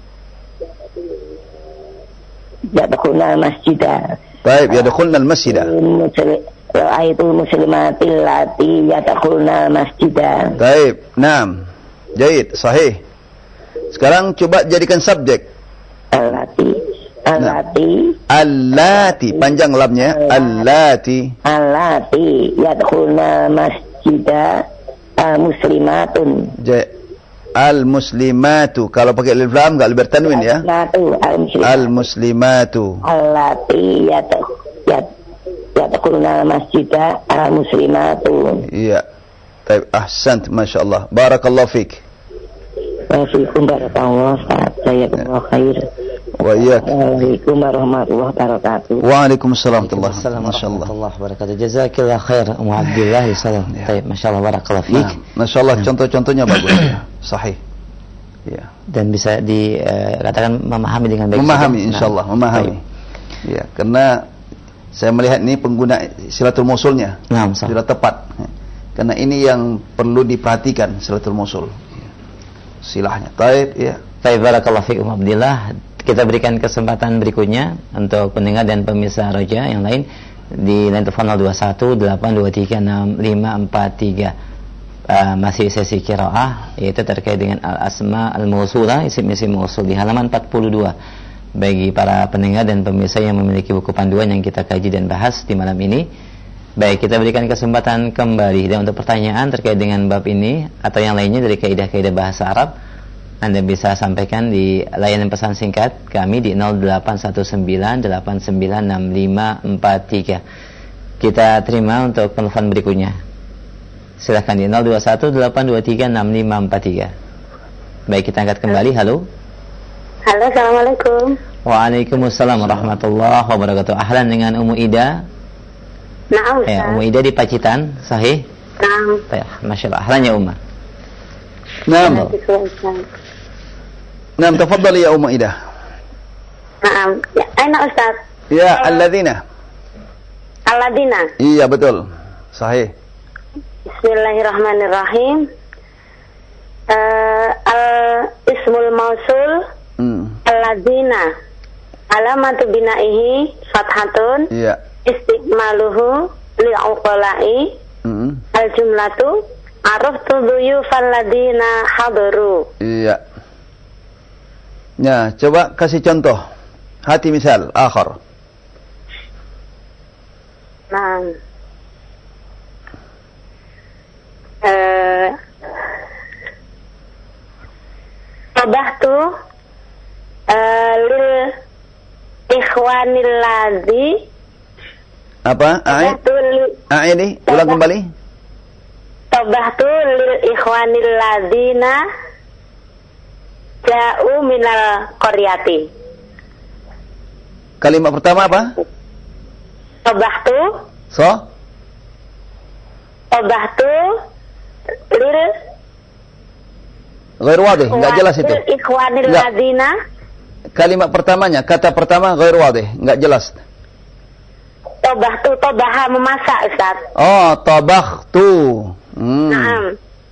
D: Ya takhulna masjidah.
A: Baik, ya dukhulna al-masjidah.
D: Ra'aitul muslimatil lati yadkhulna masjidah.
A: Baik, naam. Jayid, sahih. Sekarang coba jadikan subjek.
D: Allati, allati,
A: allati, panjang lamnya. Allati,
D: allati yadkhulna masjidah al-muslimatun.
A: Al-muslimatu. Kalau pakai alif lam enggak bertanwin ya. Al-muslimatu.
D: Allati yadkhulna yadkhuluna masjidah al-muslimatu.
A: Iya. Baik, ahsant, masyaallah. Barakallahu fik.
D: Wa fiikum barakallahu jazakumullahu khair.
A: Wa iyyak.
D: Waalaikum warahmatullahi wabarakatuh.
A: Waalaikumsalam warahmatullahi
B: wabarakatuh. Jazakallahu khair Ummu Abdillah salam. Baik, masyaallah barakallahu fik.
A: Masyaallah contoh-contohnya bagus. Sahih. Ya.
B: Dan bisa dikatakan uh, memahami dengan baik.
A: Memahami insyaallah, memahami. Ya, karena saya melihat ini pengguna silatul mausulnya nah, sudah tepat. Karena ini yang perlu diperhatikan silatul mausul. Silahnya. Baik, ya.
B: Baik, barakallahu fiikum Abdillah. Kita berikan kesempatan berikutnya untuk pendengar dan pemirsa Roja yang lain di line telepon nol dua satu delapan dua tiga enam lima empat tiga. Uh, masih sesi qiraah yaitu terkait dengan al-asma al-mausulah, isim-isim mausul di halaman empat puluh dua. Bagi para pendengar dan pemirsa yang memiliki buku panduan yang kita kaji dan bahas di malam ini, baik, kita berikan kesempatan kembali. Dan untuk pertanyaan terkait dengan bab ini atau yang lainnya dari kaidah-kaidah bahasa Arab, Anda bisa sampaikan di layanan pesan singkat kami di nol delapan satu sembilan delapan sembilan enam lima empat tiga. Kita terima untuk telepon berikutnya. Silakan di nol dua satu delapan dua tiga enam lima empat tiga. Baik, kita angkat kembali. Halo.
E: Halo, assalamualaikum.
B: Waalaikumsalam warahmatullahi wabarakatuh. Ahlan dengan Ummu Ida.
E: Naam,
B: ya, Ummu Ida di Pacitan, sahih?
E: Naam.
B: Ya, Masya Allah. Ahlan ya Umma.
A: Naam. Naam, tafadhali ya Ummu Ida.
E: Naam. Ya, aina Ustaz?
A: Ya, alladzina.
E: Alladzina.
A: Iya, betul. Sahih.
E: Bismillahirrahmanirrahim. Uh, al-ismul mausul hmm. alladzina alamatu binaihi fathatun
A: iya
E: istiqmaluhu li'uqala'i hmm. al-jumlatu araftu duyufal ladzina hadaru.
A: Iya. Ya, coba kasih contoh. Hati misal akhar.
E: Nah. Eh Tabahtu uh, lil ikhwanil ladzi
A: apa? A'id? A'id, ulang kembali.
E: Tabahtu lil ikhwanil ladzina ja'u minal qaryati.
A: Kalimat pertama apa?
E: Tabahtu.
A: So?
E: Tabahtu lil
A: ghair wadih, enggak jelas itu.
E: Ikhwanil ladzina.
A: Kalimat pertamanya, kata pertama ghair wadih, enggak jelas.
E: Tabahtu, tabaha memasak, Ustaz.
A: Oh, tabakhtu. Hmm.
E: Naam.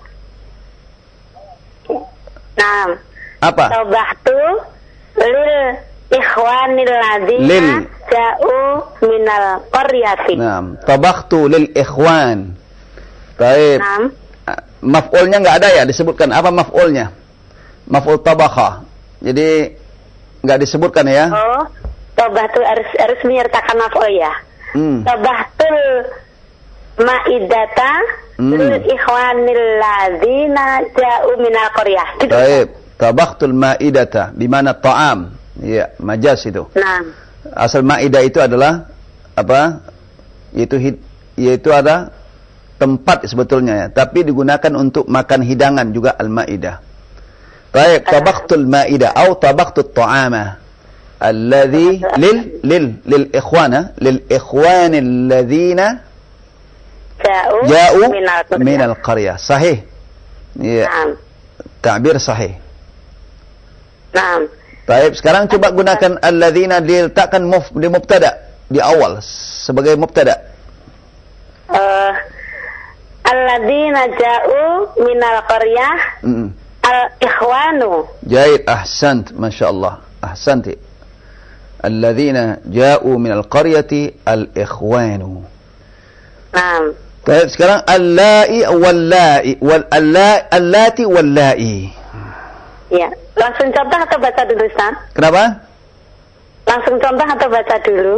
E: Naam.
A: Apa?
E: Tabahtu lil ikhwanil ladzina ja'u minal qaryati.
A: Naam, tabakhtu lil ikhwan. Baik.
E: Naam.
A: Maf'ulnya enggak ada ya, disebutkan apa maf'ulnya? Maf'ul tabakha. Jadi enggak disebutkan ya.
E: Oh, tabahtu harus harus menyertakan maf'ul ya. Hmm. Tabahtul ma'idata hmm. lil ikhwanil ladzina ja'u minal qaryah.
A: Baik, tabakhtul ma'idata bimana ta'am. Iya, majaz itu.
E: Nah.
A: Asal ma'idah itu adalah apa? Yaitu yaitu ada tempat sebetulnya ya, tapi digunakan untuk makan hidangan juga al-ma'idah. Baik, tabakhtul ma'idah atau tabaktut ta'ama alladhi lil lil lil ikhwana lil ikhwan alladhina ja'u min al-qaryah. Sahih. Iya. Ta'bir sahih.
E: Naam.
A: Baik, sekarang coba gunakan alladhina diletakkan muf di mubtada di awal sebagai mubtada.
E: Uh, alladzina ja'u minal qaryah mm. al-ikhwanu.
A: Jaid, ahsant, masyaallah. Ahsanti. Alladzina ja'u minal qaryati al-ikhwanu.
E: Naam.
A: Baik, sekarang allai wallai wal allati wallai.
E: Ya, langsung contoh atau baca dulu, Ustaz?
A: Kenapa?
E: Langsung contoh atau baca dulu?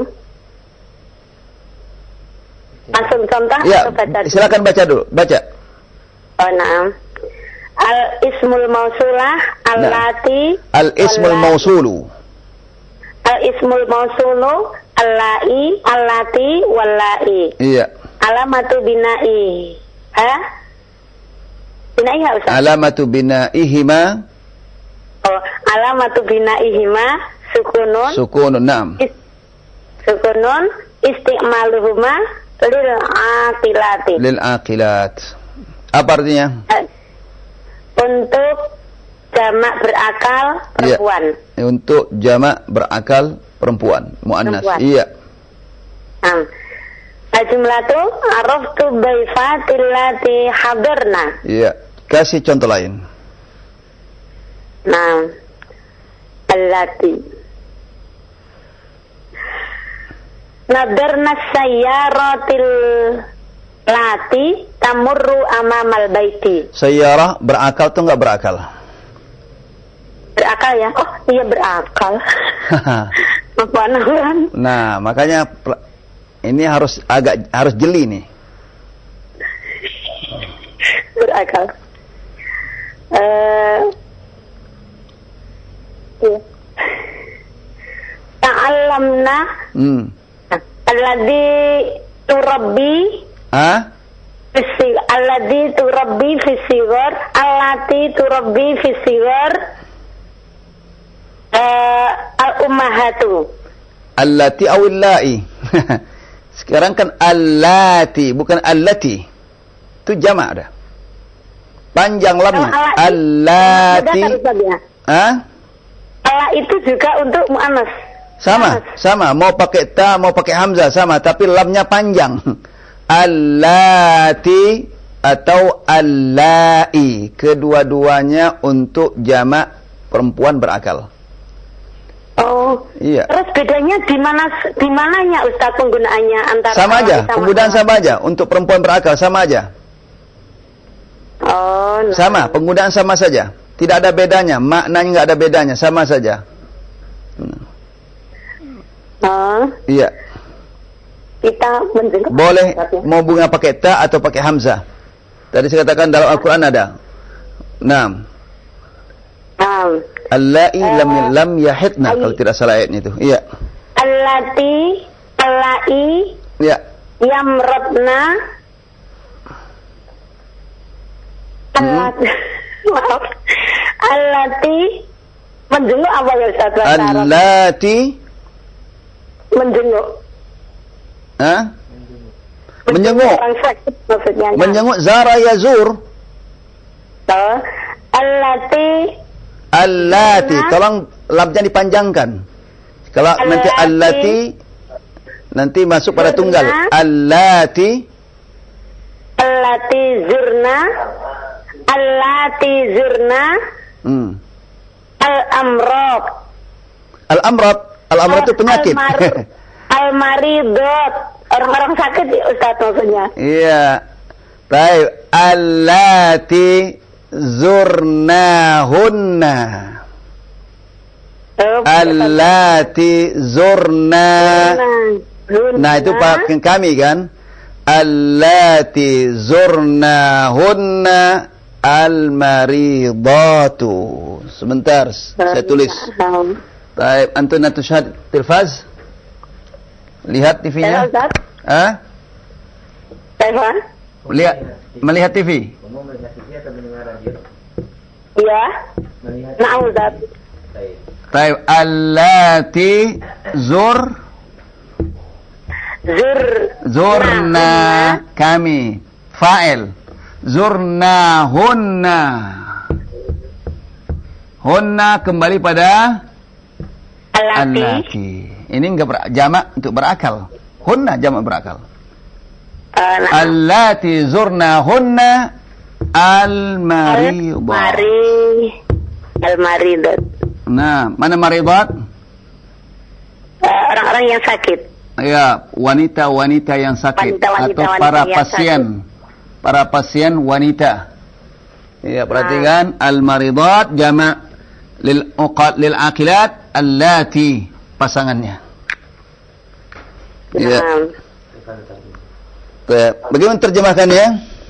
E: Langsung contoh
A: ya,
E: atau baca dulu?
A: Silakan baca dulu, baca.
E: Oh, naam. Al-ismul mausulah allati
A: nah. Al-ismul mausulu.
E: Al-ismul mausulu allai allati wallai.
A: Iya.
E: Alamatu bina'i. Ha? Bina'i ha, Ustaz?
A: Alamatu bina'ihima.
E: Oh, alamatu bina'ihima sukunun.
A: Sukunun, naam.
E: Is, sukunun istiqmaluhuma lil aqilati.
A: Lil aqilat. Apa artinya?
E: Untuk jamak berakal perempuan.
A: Ya, untuk jamak berakal perempuan, muannas. Iya.
E: Nah, jumlatu araftu baifatil lati hadarna.
A: Iya. Kasih contoh lain.
E: Nah, allati nadarna sayyaratil lati tamurru amamal baiti.
A: Sayyarah berakal atau enggak berakal?
E: Berakal ya? Oh iya berakal. Apa-apaan?
A: Nah, makanya ini harus agak harus jeli nih.
E: Berakal. Eh uh, Ta'allamna hmm. alladhi turabbi.
A: Ah?
E: Fisi alladzi turabbi fi sighar, allati turabbi fi sighar. Uh, al-ummahatu.
A: Allati awillai. Sekarang kan allati, bukan allati. Itu jamak dah. Panjang lamnya. Allati. Ah?
E: Allah itu juga untuk muannas.
A: Sama, muannas. Sama. Mau pakai ta, mau pakai hamzah sama, tapi lamnya panjang. Allati atau allai, kedua-duanya untuk jamak perempuan berakal.
E: Oh,
A: iya.
E: Terus bedanya di mana di mananya Ustaz penggunaannya antara
A: sama aja, penggunaan sama aja untuk perempuan berakal sama aja.
E: Oh, no.
A: Sama, penggunaan sama saja. Tidak ada bedanya, maknanya enggak ada bedanya, sama saja.
E: Oh.
A: Iya.
E: Kita menjenguk.
A: Boleh mau bunga pakai ta atau pakai hamzah. Tadi saya katakan dalam Al-Qur'an ada. Naam.
E: Naam.
A: Allai uh, lam lam yahidna kalau tidak salah ayatnya itu. Iya.
E: Allati allai.
A: Iya.
E: Yamratna. Allati. Maaf. Allati menjenguk apa ya Ustaz?
A: Allati
E: menjenguk.
A: Hah? Menjenguk.
E: Maksudnya.
A: Menjenguk zara yazur.
E: Oh. Allati
A: Allati, tolong lamnya dipanjangkan. Kalau allati, nanti allati nanti masuk pada tunggal. Allati
E: Allati zurna Allati zurna
A: hmm.
E: Al-amrad.
A: Al-amrad, al-amrad itu penyakit.
E: Al-maridot, orang-orang sakit Ustaz maksudnya.
A: Iya. Baik, allati zurnahunna. Oh, allati zurna. Zurna. Nah, itu pakai kami kan. Allati zurnahunna al-maridatu. Sebentar, saya tulis. Baik, antum natushad tilfaz. Lihat T V-nya. Ah?
E: Telepon?
A: Lihat, melihat T V.
E: Iya. Nah, Ustaz.
A: Baik, allati zur
E: zur
A: zurna kami fa'il zurna hunna hunna kembali pada allati. Ini enggak ber, jamak untuk berakal. Hunna jamak berakal. Uh, nah. Allati zurna hunna al-maridah.
E: Mari al-maridat.
A: Nah, mana maridat?
E: Uh, orang-orang yang sakit.
A: Ya, wanita-wanita yang sakit
E: wanita, wanita,
A: atau
E: wanita
A: para
E: yang
A: pasien. Sakit. Para pasien wanita. Ya, perhatikan nah. Al-maridat jamak lil uqad lil aqilat allati pasangannya. Ya. Nah. Bagaimana terjemahkannya?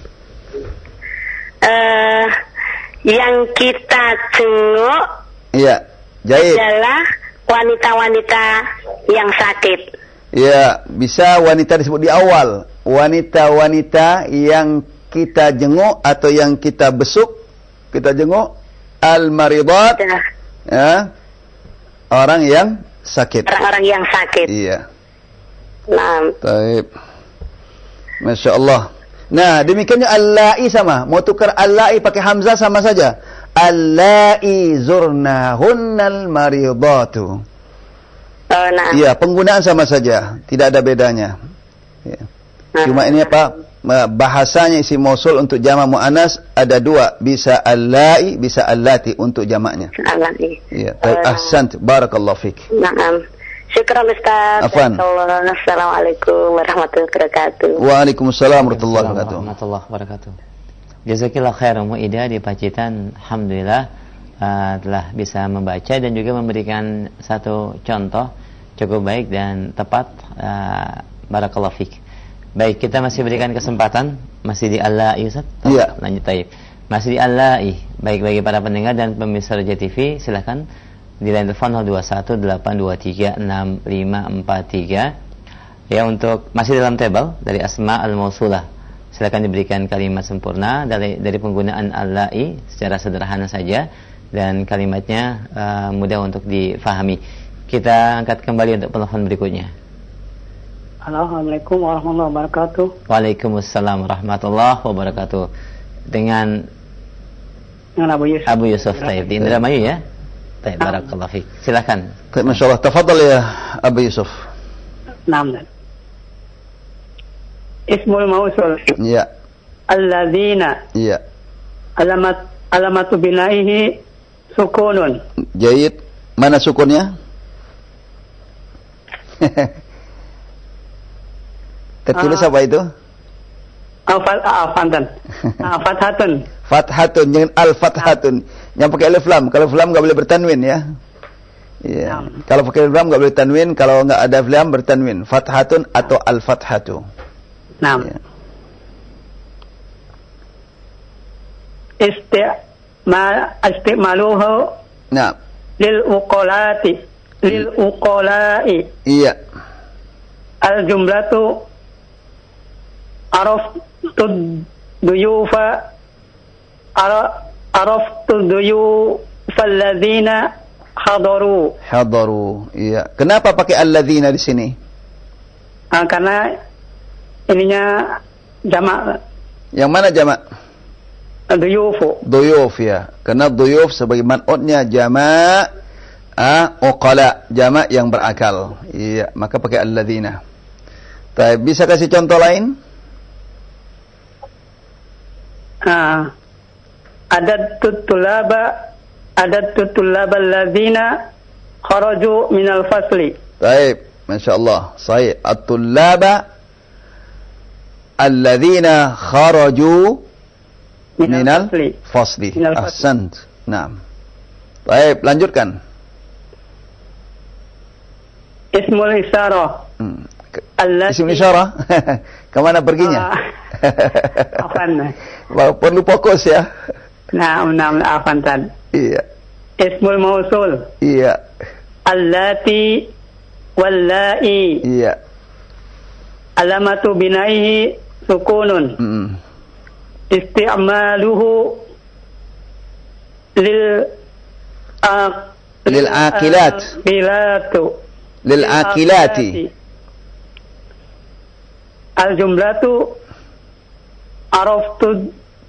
E: Uh, yang kita jenguk
A: iya, jahit.
E: adalah wanita-wanita yang sakit.
A: Ya, bisa wanita disebut di awal. Wanita-wanita yang kita jenguk atau yang kita besuk, kita jenguk al-maridat. Ya. Ya. Orang yang sakit.
E: Orang-orang yang sakit.
A: Iya.
E: Nah.
A: Baik. Masya Allah. Nah, demikiannya allai sama. Mau tukar allai pakai hamzah sama saja. Allai zurnahunnal maridatu.
E: Oh, nah.
A: Iya, penggunaan sama saja. Tidak ada bedanya. Ya. Nah. Cuma ini apa? Bahasanya isi mausul untuk jamak muannas ada dua. Bisa allai, bisa allati untuk jamaknya.
E: Allati.
A: Iya. Baik, uh, ahsant. Barakallahu fik.
E: Naam. Syukran Ustaz.
A: Afwan.
E: Assalamualaikum warahmatullahi wabarakatuh.
A: Waalaikumsalam warahmatullahi wabarakatuh.
B: Warahmatullahi wabarakatuh. Jazakillah khair Ummu Ida di Pacitan. Alhamdulillah uh, telah bisa membaca dan juga memberikan satu contoh cukup baik dan tepat. uh, Barakallahu fik. Baik, kita masih berikan kesempatan. Masih di allai Ustaz?
A: Iya.
B: Lanjut taib. Masih di allai. Baik bagi para pendengar dan pemirsa Raja T V, silakan di line telepon nol dua satu delapan dua tiga enam lima empat tiga Ya, untuk masih dalam tebal dari asma al-mausulah. Silakan diberikan kalimat sempurna dari dari penggunaan al-la'i secara sederhana saja dan kalimatnya uh, mudah untuk difahami. Kita angkat kembali untuk penelpon berikutnya.
F: Assalamualaikum warahmatullahi wabarakatuh.
B: Waalaikumsalam warahmatullahi wabarakatuh. Dengan
F: dengan Abu Yusuf.
B: Abu Yusuf Taib di Indramayu ya. Taib, barakallahu fiik. Silakan.
A: Taib, masyaallah. Tafadhal ya Abu Yusuf.
F: Naam. Ismul mausul.
A: Iya.
F: Alladzina.
A: Iya.
F: Alamat alamatu binaihi sukunun.
A: Jayyid. Mana sukunnya? Tertulis uh, apa itu?
F: Afal afantan. Fathatun.
A: Fathatun, jangan al-fathatun. Yang pakai alif lam. Kalau alif lam enggak boleh bertanwin ya. Iya. Yeah. Kalau pakai alif lam enggak boleh tanwin, kalau enggak ada alif lam bertanwin. Fathatun atau al-fathatu.
F: Naam. Yeah. Isti'ma isti'maluhu.
A: Naam.
F: Lil uqalati. Lil uqala'i.
A: Iya.
F: Al jumlatu araftu duyufa araftu duyufa alladzina hadaru.
A: Hadaru. Iya. Kenapa pakai alladzina di sini?
F: Ah, karena ininya jamak.
A: Yang mana jamak?
F: Duyufu.
A: Duyuf ya. Karena duyuf sebagai man'utnya jamak ah uqala, jamak yang berakal. Iya, maka pakai alladzina. Tapi bisa kasih contoh lain?
F: Ah. Ada tutulaba ada tutulaba alladzina kharaju minal fasli.
A: Baik, masyaallah. Sahih. At-tullaba alladzina kharaju minal fasli. Ahsant. Naam. Baik, lanjutkan.
F: Ismul isyarah.
A: Hmm. Ismul isyarah. Kemana perginya?
F: Uh, afan.
A: Perlu fokus ya.
F: Nah, nam afan tan.
A: Iya.
F: Ismul mausul.
A: Iya.
F: Allati wallahi.
A: Iya.
F: Alamatu binaihi sukunun.
A: Mm.
F: Isti'maluhu lil uh,
A: lil akilat.
F: Bilatu.
A: Lil akilati.
F: Al jumlatu araftu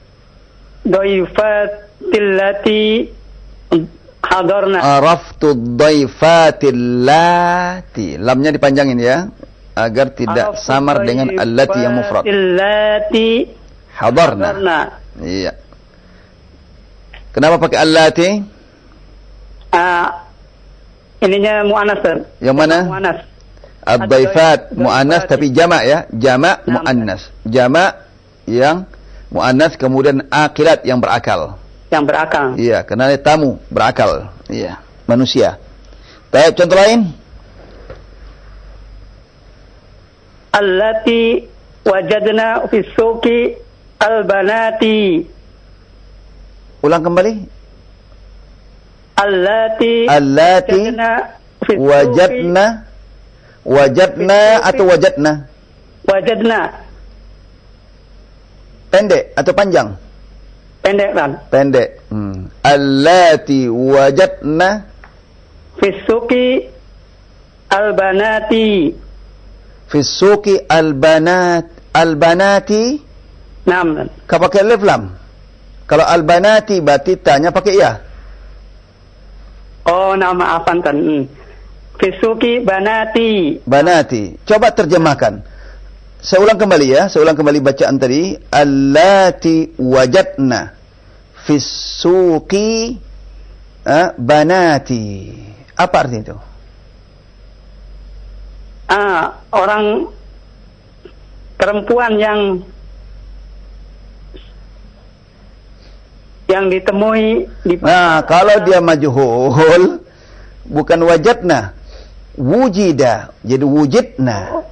F: daifatillati hadarna.
A: Araftu daifatillati. Lamnya dipanjangin ya, agar tidak araftu samar dengan allati yang mufrad. Allati hadarna. hadarna. Iya. Kenapa pakai allati?
F: Uh, ininya muannas.
A: Yang mana?
F: Muannas.
A: Ad-daifat muannas tapi jamak ya, jamak muannas. Jamak yang muannas kemudian akilat yang berakal.
F: Yang berakal.
A: Iya, karena tamu berakal. Iya, manusia. Baik, contoh lain.
F: Allati wajadna fi suqi al-banati.
A: Ulang kembali.
F: Allati
A: Allati wajadna wajadna atau wajadna?
F: Wajadna.
A: Pendek atau panjang?
F: Pendek kan?
A: Pendek. Hmm. Allati wajadna
F: fisuki albanati.
A: Fisuki albanat albanati.
F: Nam.
A: Kau pakai alif lam. Kalau albanati berarti tanya pakai ya.
F: Oh, nama afan kan. Hmm. Fisuki banati.
A: Banati. Coba terjemahkan. Saya ulang kembali ya. Saya ulang kembali bacaan tadi. Allati wajadna fisuki eh, banati. Apa artinya itu?
F: Ah, orang perempuan yang yang ditemui di
A: Nah, kalau dia majhul bukan wajadna, wujida, jadi wujidna.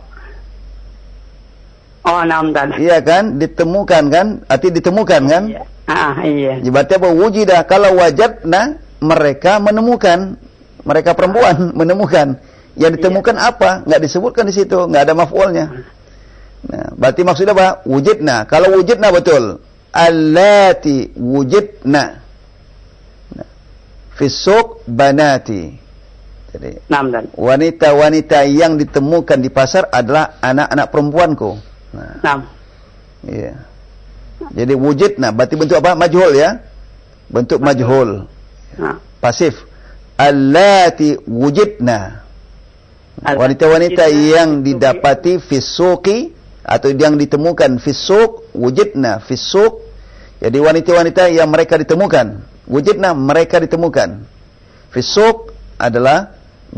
F: Oh, nam dan.
A: Iya kan, ditemukan kan? Arti ditemukan kan?
F: Iya. Ah, iya.
A: Berarti apa? Wujida. Kalau wajadna, mereka menemukan, mereka perempuan menemukan. Yang ditemukan iya. apa? Nggak disebutkan di situ, nggak ada maf'ulnya. Nah, berarti maksudnya apa? Wujudna. Kalau wujudna betul. Allati wujudna. Nah, Fisuk banati. Jadi, wanita-wanita yang ditemukan di pasar adalah anak-anak perempuanku. Nah, Nam. Iya. Jadi wujudna. Berarti bentuk apa? Majhul ya. Bentuk majhul. Nah. Pasif. Allati wujudna. Wanita-wanita yang didapati fisuki atau yang ditemukan fisuk, wujudna fisuk. Jadi wanita-wanita yang mereka ditemukan, wujudna mereka ditemukan. Fisuk adalah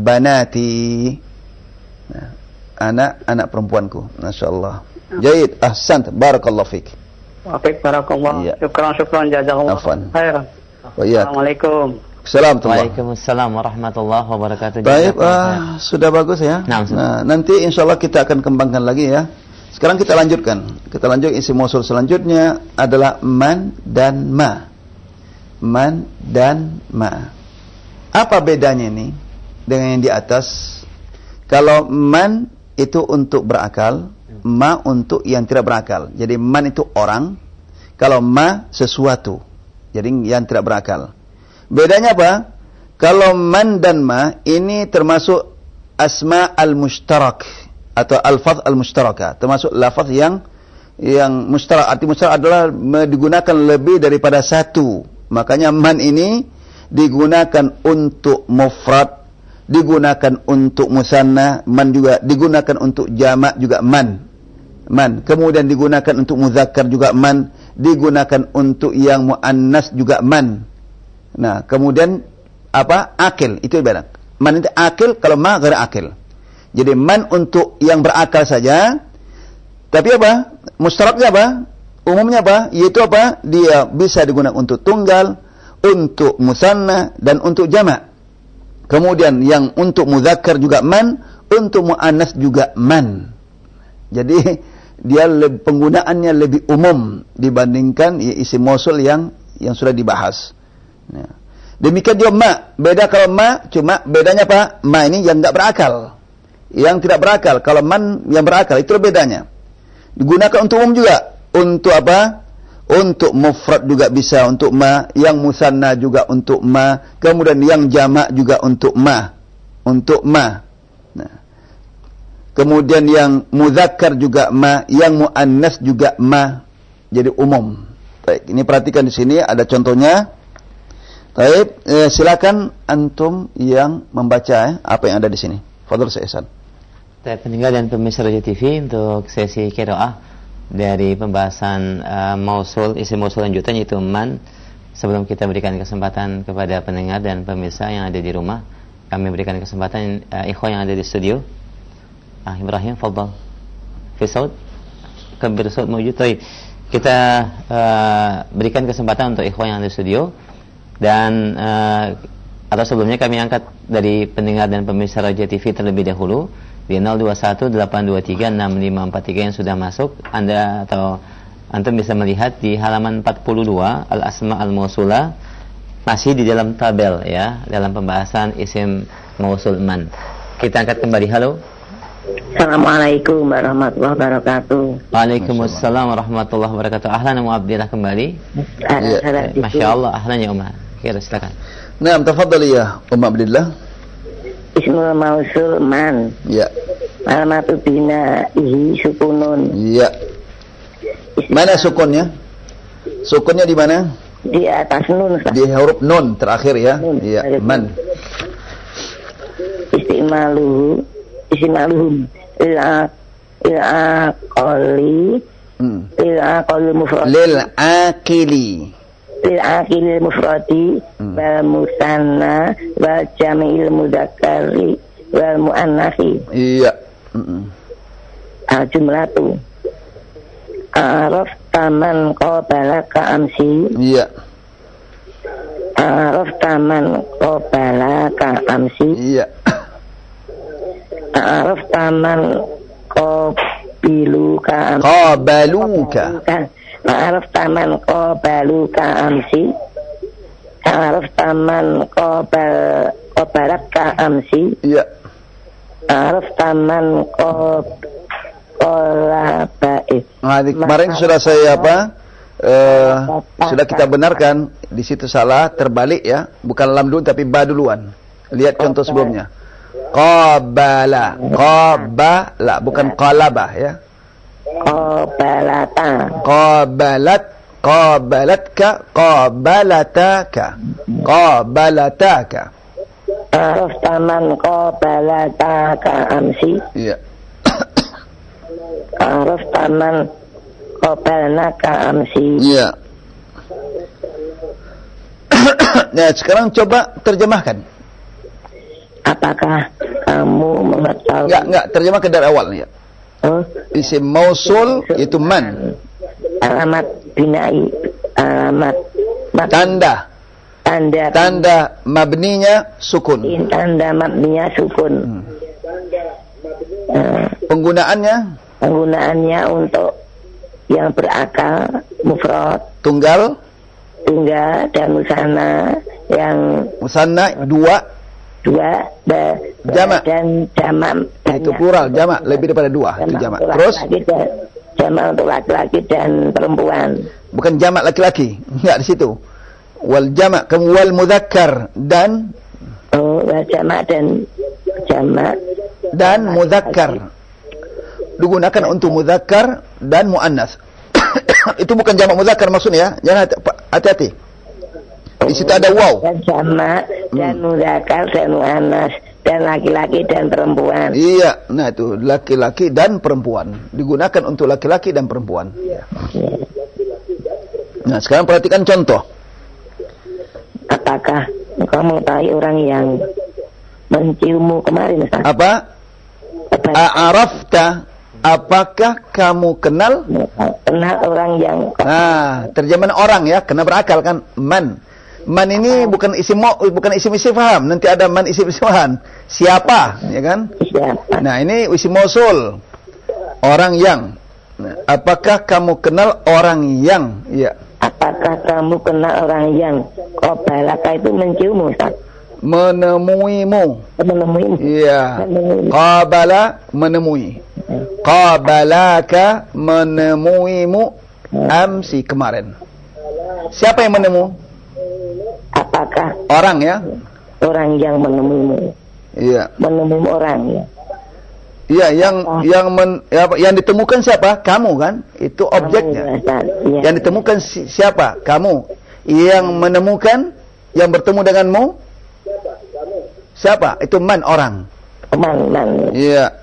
A: banati, nah, anak-anak perempuanku. Masyaallah. Jaid, ahsant, barakallahu fik.
F: Wa fik barakallah. Ya. Syukran syukran jazakallahu khairan. Assalamualaikum.
B: Assalamualaikum. Waalaikumsalam warahmatullahi wabarakatuh.
A: Baik, uh, sudah bagus ya. Nah, nah, nanti insyaallah kita akan kembangkan lagi ya. Sekarang kita lanjutkan. Kita lanjut isim mausul selanjutnya adalah man dan ma. Man dan ma. Apa bedanya ini dengan yang di atas? Kalau man itu untuk berakal, ma untuk yang tidak berakal. Jadi man itu orang, kalau ma sesuatu. Jadi yang tidak berakal. Bedanya apa? Kalau man dan ma ini termasuk asma al-mushtarak atau al-fadh al-mushtaraka, termasuk lafaz yang yang mushtarak. Arti mushtarak adalah digunakan lebih daripada satu. Makanya man ini digunakan untuk mufrad, digunakan untuk musanna, man juga digunakan untuk jamak juga man. Man. Kemudian digunakan untuk muzakkar juga man, digunakan untuk yang muannas juga man. Nah, kemudian apa? Akil, itu beda. Man itu akil, kalau ma ghair akil. Jadi man untuk yang berakal saja. Tapi apa? Mustaraknya apa? Umumnya apa? Yaitu apa? Dia bisa digunakan untuk tunggal, untuk musanna dan untuk jamak. Kemudian yang untuk muzakkar juga man, untuk muannas juga man. Jadi dia lebih, penggunaannya lebih umum dibandingkan ya, isim mausul yang yang sudah dibahas. Ya. Demikian juga ma. Beda kalau ma, cuma bedanya apa? Ma ini yang tidak berakal, yang tidak berakal. Kalau man yang berakal, itu bedanya. Digunakan untuk umum juga. Untuk apa? Untuk mufrad juga bisa untuk ma, yang musanna juga untuk ma, kemudian yang jamak juga untuk ma, untuk ma. Nah. Kemudian yang muzakkar juga ma, yang muannas juga ma. Jadi umum. Baik, ini perhatikan di sini ada contohnya. Baik, eh, silakan antum yang membaca eh, apa yang ada di sini. Fadhil Syekh Ihsan.
B: Baik, pendengar dan pemirsa Radio T V, untuk sesi qiraah dari pembahasan uh, mausul, isim mausul lanjutan yaitu man. Sebelum kita berikan kesempatan kepada pendengar dan pemirsa yang ada di rumah, kami berikan kesempatan uh, ikhwan yang ada di studio. Ah, Ibrahim, fadhal. Fi saut, kabir saut mawjud. Kita uh, berikan kesempatan untuk ikhwan yang ada di studio. Dan uh, atau sebelumnya kami angkat dari pendengar dan pemirsa Raja T V terlebih dahulu di nol dua satu delapan dua tiga enam lima empat tiga yang sudah masuk. Anda atau antum bisa melihat di halaman empat puluh dua al-asma al-mausula, masih di dalam tabel ya, dalam pembahasan isim mausul man. Kita angkat kembali. Halo.
D: Assalamualaikum warahmatullahi wabarakatuh.
B: Waalaikumsalam warahmatullahi wabarakatuh. Ahlan wa abdillah kembali. Ya. Masya Allah, ahlan ya Umar. Kira silakan.
A: Nah, tafadhali ya Umma Abdillah.
D: Ismul mausul man.
A: Ya.
D: Alamatu binaihi sukunun.
A: Ya. Mana sukunnya? Sukunnya di mana?
D: Di atas nun.
A: Di huruf nun terakhir ya. Iya, man.
D: Istimaluhu Istimaluhum ila ila qali ila qali mufrad
A: lil akili
D: lil akili mufradi wal musanna wal jami'il mudzakkari wal muannatsi.
A: Iya.
D: Al jumlatu araf taman qabala ka amsi.
A: Iya.
D: Araf taman qabala ka amsi.
A: Iya.
D: Araf taman qabiluka
A: qabaluka
D: Araf taman qabaluka amsi. Araf taman qabal qabalaka amsi.
A: Iya.
D: Araf taman kola baik.
A: Nah, kemarin sudah saya apa? Uh, sudah kita benarkan. Di situ salah, terbalik ya. Bukan lam dulu tapi ba duluan. Lihat contoh sebelumnya. Qabala, qabala, bukan qalaba ya.
D: Qabalata.
A: Qabalat, qabalatka, qabalataka, qabalataka.
D: Araf taman qabalataka amsi.
A: Iya.
D: Araf taman qabalnaka amsi.
A: Iya. Nah, sekarang coba terjemahkan.
D: Apakah kamu mengetahui?
A: Enggak, enggak, terjemahkan dari awal ya.
D: Oh?
A: Isim mausul itu man.
D: Alamat binai, alamat mat,
A: tanda.
D: Tanda
A: tanda mabninya sukun.
D: Tanda mabninya sukun. Hmm. Uh,
A: Penggunaannya?
D: Penggunaannya untuk yang berakal, mufrad,
A: tunggal,
D: tunggal dan musanna yang
A: musanna dua,
D: dua da,
A: jamak
D: dan jamak
A: itu plural, jamak lebih daripada dua, jamak itu jamak. Terus
D: jamak untuk laki-laki dan perempuan.
A: Bukan jamak laki-laki, enggak di situ. Wal jamak, wal mudzakkar dan
D: oh, wal jamak dan jamak
A: dan mudzakkar. Digunakan untuk mudzakkar dan muannas. Itu bukan jamak mudzakkar maksudnya ya. Jangan hati-hati. Di situ ada waw.
D: Dan jamak dan hmm. mudzakkar dan muannas dan laki-laki dan perempuan.
A: Iya, nah itu laki-laki dan perempuan. Digunakan untuk laki-laki dan perempuan. Ya. Nah, sekarang perhatikan contoh.
D: Apakah engkau mengetahui orang yang menciummu kemarin, Ustaz?
A: Apa? A'arafta, apakah kamu kenal?
D: Kenal orang yang...
A: Nah, terjemahan orang ya, kena berakal kan? Man. Man ini bukan isim bukan isim istifham, nanti ada man isim istifham. Siapa, ya kan?
D: Siapa?
A: Nah, ini isim mausul. Orang yang. Nah, apakah kamu kenal orang yang? Ya.
D: Apakah kamu kenal orang yang qabalaka itu menciummu, Ustaz?
A: Menemuimu.
D: Menemuimu.
A: Iya. Qabala menemui. Qabalaka menemuimu amsi kemarin. Siapa yang menemu?
D: Apakah
A: orang ya?
D: Orang yang menemuimu.
A: Iya.
D: Menemuimu orang ya.
A: Iya, yang oh. yang men, ya, yang ditemukan siapa? Kamu kan? Itu objeknya.
D: Ya, ya.
A: Yang ditemukan si, siapa? Kamu. Yang menemukan, yang bertemu denganmu? Siapa? Itu man, orang.
D: Man, man.
A: Iya.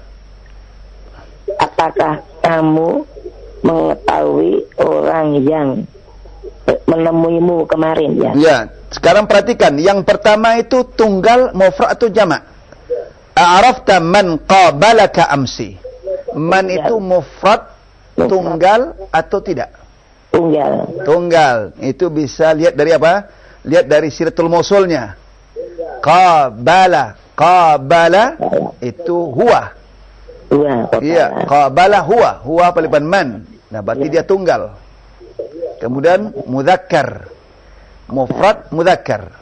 D: Apakah kamu mengetahui orang yang menemuimu kemarin ya?
A: Iya. Sekarang perhatikan, yang pertama itu tunggal, mufrad atau jamak? A'rafta man qabalaka amsi. Man itu mufrad, tunggal atau tidak?
D: Tunggal.
A: Tunggal. Itu bisa lihat dari apa? Lihat dari siratul mausulnya. Qabala, qabala itu huwa.
D: Huwa.
A: Iya, qabala huwa, huwa pelipan man. Nah, berarti dia tunggal. Kemudian mudzakkar. Mufrad mudzakkar.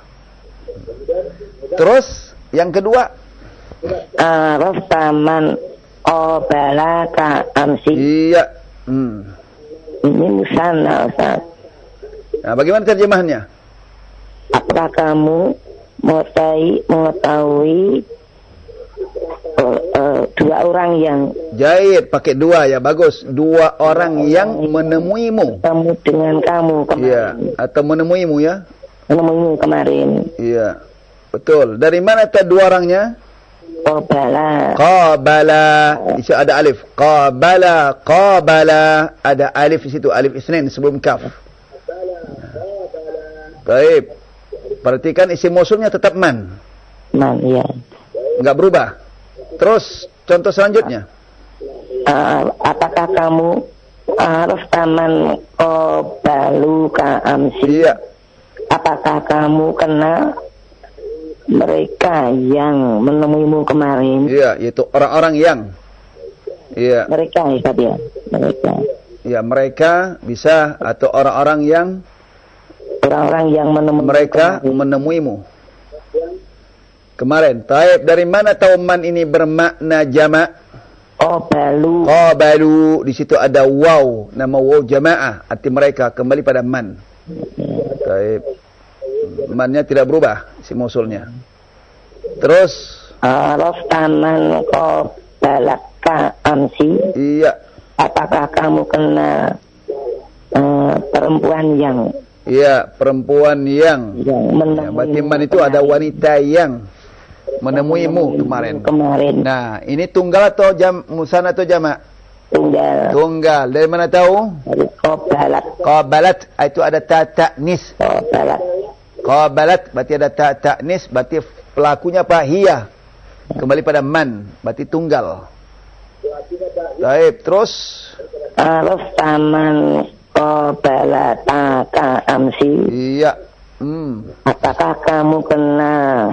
A: Terus yang kedua,
D: Arafta man qabalaka amsi.
A: Iya. Hmm.
D: Ini musanna, Ustaz.
A: Nah, bagaimana terjemahannya?
D: Apakah kamu mengetahui, mengetahui uh, uh, dua orang yang
A: Jahit, pakai dua ya, bagus. Dua orang yang menemuimu.
D: Kamu dengan kamu kemarin.
A: Iya, atau menemuimu ya.
D: Menemuimu kemarin.
A: Iya, betul. Dari mana itu dua orangnya?
D: Qabala.
A: Qabala. Di situ ada alif. Qabala, qabala. Ada alif di situ, alif isnin sebelum kaf. Baik. Perhatikan isim mausulnya tetap man.
D: Man, iya.
A: Enggak berubah. Terus contoh selanjutnya.
D: Uh, apakah kamu araf taman qabaluka amsi?
A: Iya.
D: Apakah kamu kenal mereka yang menemuimu kemarin?
A: Iya, yaitu orang-orang yang. Iya.
D: Mereka ya, ya. Mereka.
A: Iya, mereka bisa atau orang-orang yang
D: orang-orang yang menemui
A: mereka kemarin. Menemuimu. Kemarin. Taib, dari mana tahu man ini bermakna jamak?
D: Qabalu.
A: Qabalu. Di situ ada waw, nama waw jamaah, arti mereka kembali pada man. Taib. Mannya tidak berubah isim mausulnya. Terus
D: Arafta man qabalaka amsi.
A: Iya.
D: Apakah kamu kenal uh, perempuan yang
A: Iya, perempuan yang
D: yang
A: ya, berarti man itu ada wanita yang menemuimu kemarin.
D: Kemarin.
A: Nah, ini tunggal atau jam musanna atau jamak?
D: Tunggal.
A: Tunggal. Dari mana tahu?
D: Dari qabalat.
A: Qabalat itu ada ta ta'nis.
D: Qabalat.
A: Qabalat berarti ada ta ta'nis, berarti pelakunya apa? Hiya. Kembali pada man, berarti tunggal. Baik, terus
D: Arafta man qabalataka amsi.
A: Iya. Hmm.
D: Apakah kamu kenal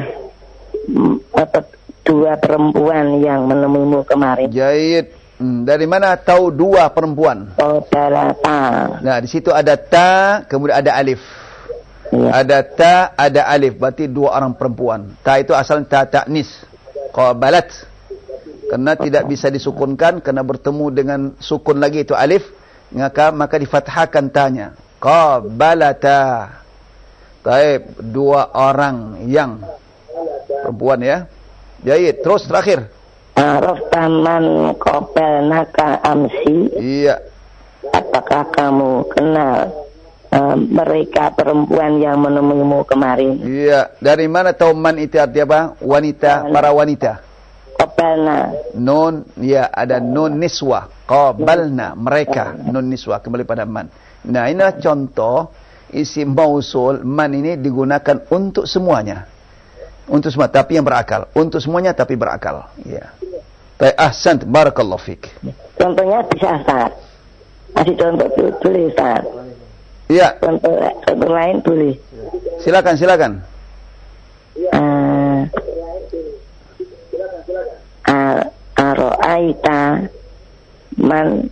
D: apa dua perempuan yang menemuimu kemarin?
A: Jahit. Hmm. Dari mana tahu dua perempuan?
D: Qabalata.
A: Nah, di situ ada ta, kemudian ada alif.
D: Ya.
A: Ada ta, ada alif, berarti dua orang perempuan. Ta itu asalnya ta ta'nis. Qabalat. Karena tidak bisa disukunkan, karena bertemu dengan sukun lagi itu alif, maka maka difathahkan tanya. Qabalata. Baik, dua orang yang perempuan ya. Jahit. Terus terakhir.
D: Arafta man qabalnaka amsi.
A: Iya.
D: Apakah kamu kenal uh, mereka perempuan yang menemuimu kemarin?
A: Iya. Dari mana tahu man itu arti apa? Wanita, para wanita.
D: Qabalna.
A: Nun, ya ada nun niswa. Qabalna, mereka. Nun niswa, kembali pada man. Nah, inilah contoh isim mausul. Man ini digunakan untuk semuanya. Untuk semua, tapi yang berakal. Untuk semuanya, tapi berakal. Ya. Baik, ahsant, barakallahu fik.
D: Contohnya bisa Ustaz. Kasih contoh boleh Ustaz.
A: Iya.
D: Contoh, contoh lain boleh.
A: Silakan, silakan.
D: Uh, Aro'aita man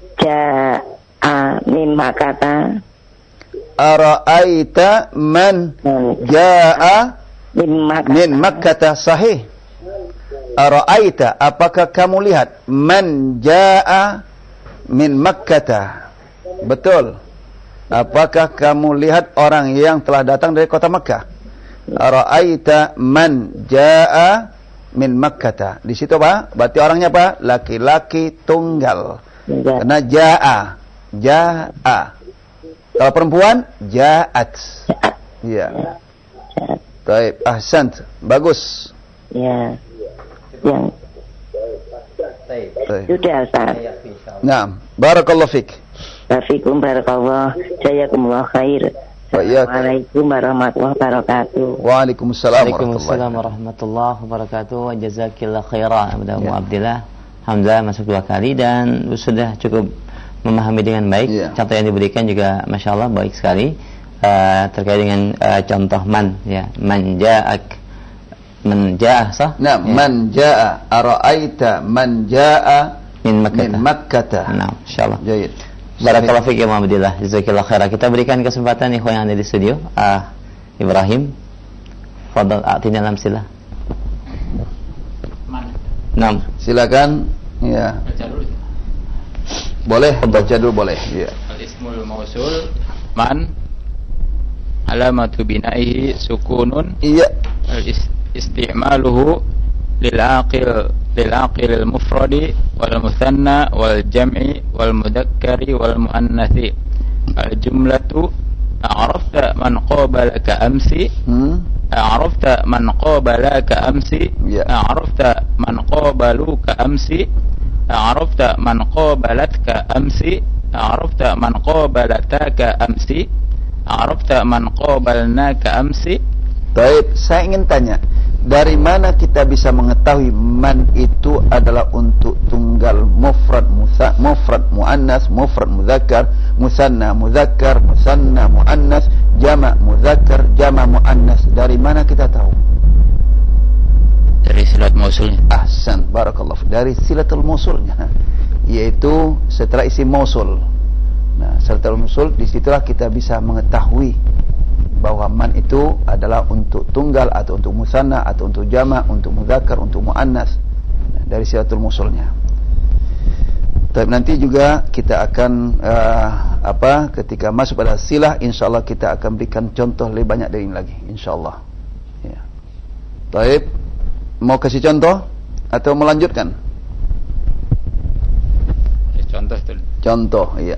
D: ja'a min Makkata.
A: Aro'aita man ja'a min Makkata. Sahih. Aro'aita, apakah kamu lihat man ja'a min Makkata? Betul. Apakah kamu lihat orang yang telah datang dari kota Makkah? Aro'aita man ja'a min Makkata. Di situ apa? Berarti orangnya apa? Laki-laki tunggal. Karena ja'a. Ja'a. Kalau perempuan, ja'at. Iya. Baik, ahsant. Bagus.
D: Ya. Yang sudah Ustaz.
A: Nah, barakallahu fik.
D: Wafikum barakallah. Jazakumullah khair. Assalamualaikum warahmatullahi wabarakatuh.
A: Waalaikumsalam
B: warahmatullahi wabarakatuh. Jazakillah khairan. Mudah-mudahan Abdillah Hamzah masuk dua kali dan sudah cukup memahami dengan baik. Ya. Contoh yang diberikan juga Masya Allah baik sekali. Uh, terkait dengan uh, contoh man, ya, man ja'ak, man ja'ah sah?
A: Nah, ya. Man ja'a, ara'aita man ja'a
B: min Makkah.
A: Min Makkah.
B: Nah, insyaallah.
A: Jayid.
B: Barakallahu fiik ya Muhammadillah. Jazakallahu khairan. Kita berikan kesempatan ikhwan yang ada di studio. Ah, Ibrahim. Fadhal a'tina lamsilah.
A: Mana? Naam. Silakan. Ya.
G: Baca dulu.
A: Boleh, baca dulu boleh. Ya.
G: Al-ismul mausul man alamatu binaihi sukunun.
A: Iya.
G: Isti'maluhu lil aqil lil aqil al mufradi wal muthanna wal jam'i wal mudzakkari wal muannathi. Al jumlatu a'rafta man qabalaka amsi. Hmm. A'rafta man qabalaka amsi.
A: Yeah.
G: A'rafta man qabaluka amsi. A'rafta man qabalatka amsi. A'rafta man qabalataka amsi. A'rafta man qabalnaka amsi.
A: Baik, saya ingin tanya, dari mana kita bisa mengetahui man itu adalah untuk tunggal mufrad, musa, mufrad muannas, mufrad mudzakkar, musanna mudzakkar, musanna muannas, jama' mudzakkar, jama' muannas? Dari mana kita tahu?
G: Dari silat mausulnya.
A: Ahsan, barakallahu. Dari silatul mausulnya, yaitu setelah isim mausul. Nah, setelah mausul, disitulah kita bisa mengetahui bahwa man itu adalah untuk tunggal atau untuk musanna atau untuk jamak, untuk mudzakkar, untuk muannas, dari silatul musulnya. Tapi nanti juga kita akan uh, apa ketika masuk pada silah, insyaallah kita akan berikan contoh lebih banyak dari ini lagi, insyaallah. Ya. Baik, mau kasih contoh atau melanjutkan?
G: Ya, contoh tuh.
A: Contoh, iya.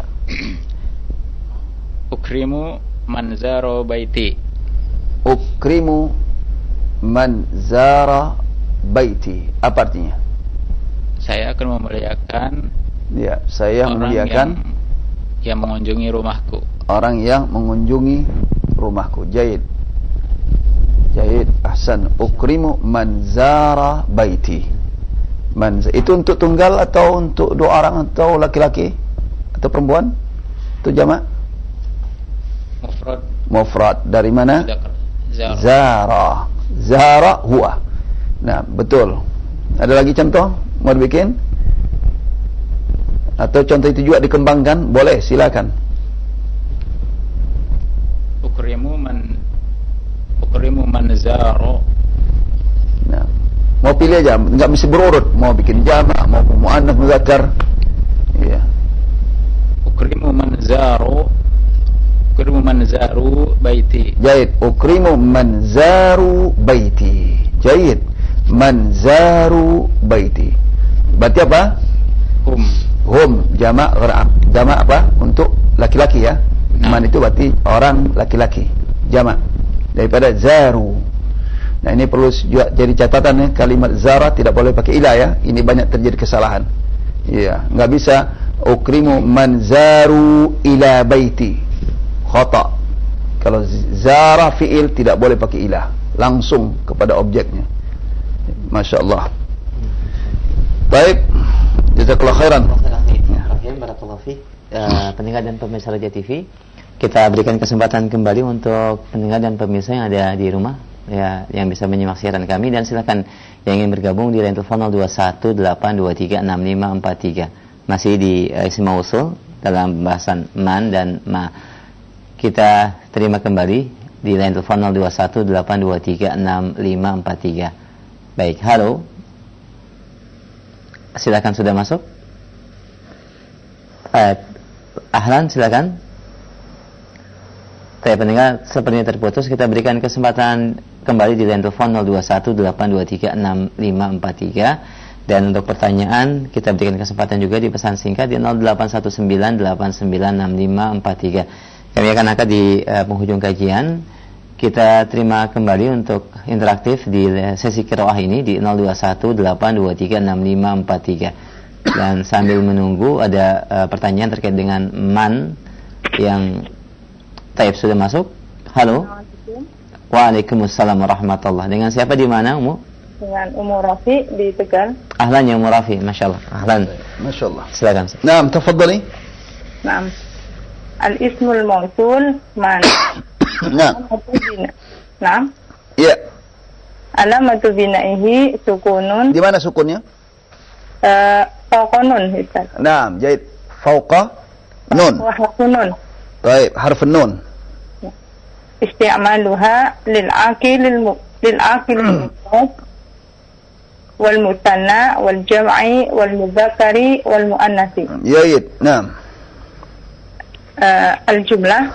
G: Ukrimu man zara baiti.
A: Ukrimu man zara baiti. Apa artinya?
G: Saya akan memuliakan.
A: Ya, saya
G: orang
A: memuliakan
G: yang, yang mengunjungi rumahku.
A: Orang yang mengunjungi rumahku. Jayid. Jayid, ahsan. Ukrimu man zara baiti. Man, itu untuk tunggal atau untuk dua orang atau laki-laki atau perempuan? Itu jamak?
G: Mufrad.
A: Mufrad. Dari mana?
G: Zara.
A: Zara. Zara huwa. Nah, betul. Ada lagi contoh? Mau dibikin? Atau contoh itu juga dikembangkan? Boleh, silakan.
G: Ukrimu man Ukrimu man zara.
A: Nah, mau pilih aja, enggak mesti berurut. Mau bikin jamak, mau muannas, mudzakkar. Iya.
G: Ukrimu man zara. Ukrimu man zaru baiti.
A: Jayid. Ukrimu man zaru baiti. Jayid. Man zaru baiti. Berarti apa?
G: Hum.
A: Hum, jamak gharab. Jamak apa? Untuk laki-laki ya. Nah. Man itu berarti orang laki-laki. Jamak daripada zaru. Nah, ini perlu juga jadi catatan ya, kalimat zara tidak boleh pakai ila ya. Ini banyak terjadi kesalahan. Iya, enggak bisa ukrimu man zaru ila baiti. Khata. Kalau zara fiil tidak boleh pakai ila, langsung kepada objeknya. Masya-Allah. Baik. Jazakallahu khairan.
B: Barakallahu fiik. Uh, pendengar dan pemirsa Raja T V, kita berikan kesempatan kembali untuk pendengar dan pemirsa yang ada di rumah ya, yang bisa menyimak siaran kami, dan silakan yang ingin bergabung di line telepon nol dua satu delapan dua tiga enam lima empat tiga. Masih di uh, Isim Mausul dalam pembahasan man dan ma. Kita terima kembali di line telepon nol dua satu delapan dua tiga enam lima empat tiga. Baik, halo. Silakan, sudah masuk. Uh, ahlan, silakan. Saya pendengar sepertinya terputus. Kita berikan kesempatan kembali di line telepon nol dua satu delapan dua tiga enam lima empat tiga. Dan untuk pertanyaan kita berikan kesempatan juga di pesan singkat di nol delapan satu sembilan delapan sembilan enam lima empat tiga. Kami akan angkat di uh, penghujung kajian. Kita terima kembali untuk interaktif di sesi qiraah ini di nol dua satu delapan dua tiga enam lima empat tiga. Dan sambil menunggu ada uh, pertanyaan terkait dengan man yang Taib sudah masuk. Halo. Waalaikumsalam warahmatullah. Dengan siapa di mana, Umu?
C: Dengan Umu Rafi di Tegal.
B: Ahlan ya Umu Rafi, masyaallah. Ahlan.
A: Masyaallah.
B: Silakan.
A: Naam, tafadhali.
C: Naam. Al-ismul mausul man.
A: Naam.
C: Naam.
A: Iya.
C: Alamatu binaihi sukunun.
A: Di mana sukunnya?
C: Eh, fauqa nun, Ustaz.
A: Naam, jayid. Fauqa nun.
C: Wa harfunun.
A: Baik, harf nun.
C: Isti'maluha lil aqil lil aqil mufrad wal musanna wal jam'i wal mudzakkari wal muannatsi.
A: Jayid. Naam.
C: Uh, al-jumlah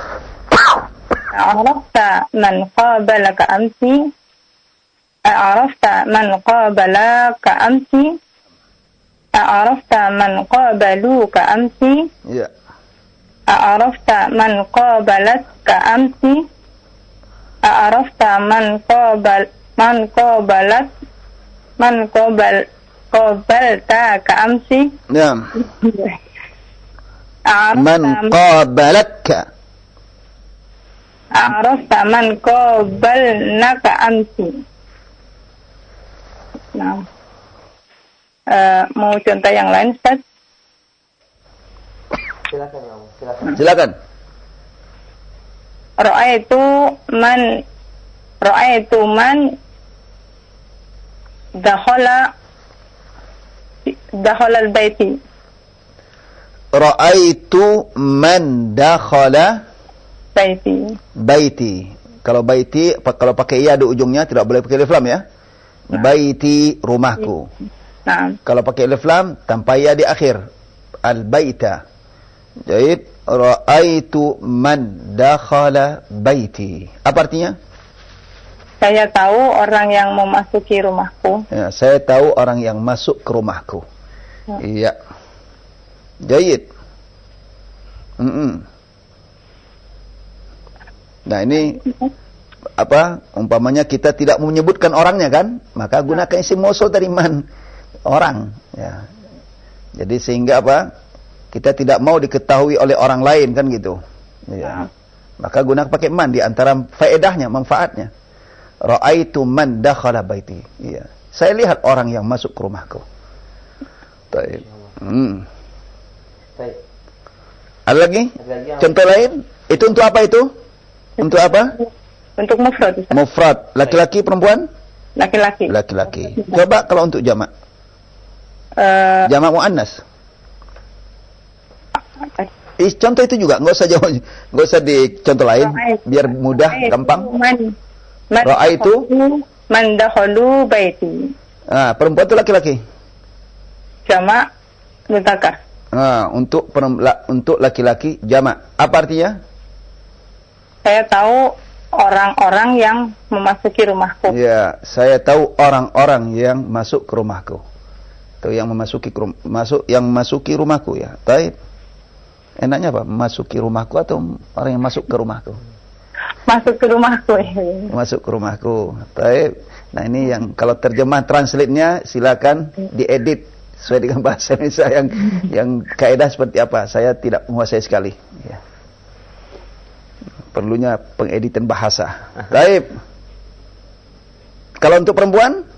C: a'rafta man qabalaka amsi a'rafta man qabalaka amsi a'rafta man qabaluka amsi
A: ya
C: a'rafta man qabalatka amsi a'rafta man qabal man qabalat man qabal qabalta ka amsi.
A: Naam. Man qabalaka.
C: A'rafta man qabalnaka amsi. Nah, uh, mau contoh yang lain, Ustaz?
B: Silakan, ya, silakan.
A: Silakan.
C: Ra'aitu man ra'aitu man dakhala dakhala al-baiti.
A: Ra'aitu man dakhala
C: baiti.
A: Baiti. Kalau baiti, kalau pakai ya di ujungnya tidak boleh pakai alif lam ya. Nah. Baiti, rumahku.
C: Nah.
A: Kalau pakai alif lam tanpa ya di akhir. Al-baita. Jadi ra'aitu man dakhala baiti. Apa artinya?
C: Saya tahu orang yang memasuki rumahku.
A: Ya, saya tahu orang yang masuk ke rumahku. Ya. Iya. Jayid. Mm-mm. Nah ini apa? Umpamanya kita tidak menyebutkan orangnya kan, maka gunakan isim mausul dari man, orang. Ya. Jadi sehingga apa? Kita tidak mau diketahui oleh orang lain kan gitu. Ya. Maka gunakan pakai man di antara faedahnya, manfaatnya. Ra'aitu man dakhala baiti. Iya. Saya lihat orang yang masuk ke rumahku. Baik. Hmm. Baik. Ada lagi? Contoh lain? Itu untuk apa itu? Untuk apa?
C: Untuk mufrad.
A: Mufrad. Laki-laki, perempuan?
C: Laki-laki.
A: Laki-laki. Coba kalau untuk jamak.
C: Uh,
A: jamak muannas. Eh, contoh itu juga, enggak usah jauh, enggak usah di contoh lain, biar mudah, gampang. Ra'aitu
C: man dakhalu baiti.
A: Ah, perempuan itu laki-laki.
C: Jamak mudzakkar.
A: Ah, untuk untuk laki-laki jamak. Apa artinya?
C: Saya tahu orang-orang yang memasuki rumahku.
A: Ya, saya tahu orang-orang yang masuk ke rumahku. Atau yang memasuki ke rum- masuk yang masuki rumahku ya. Baik. Enaknya apa? Masuki rumahku atau orang yang masuk ke rumahku?
C: Masuk ke rumahku.
A: Masuk ke rumahku. Baik. Nah ini yang kalau terjemah translate-nya silakan diedit sesuai dengan bahasa Indonesia yang yang kaidah seperti apa. Saya tidak menguasai sekali. Ya. Perlunya pengeditan bahasa. Baik. Kalau untuk perempuan?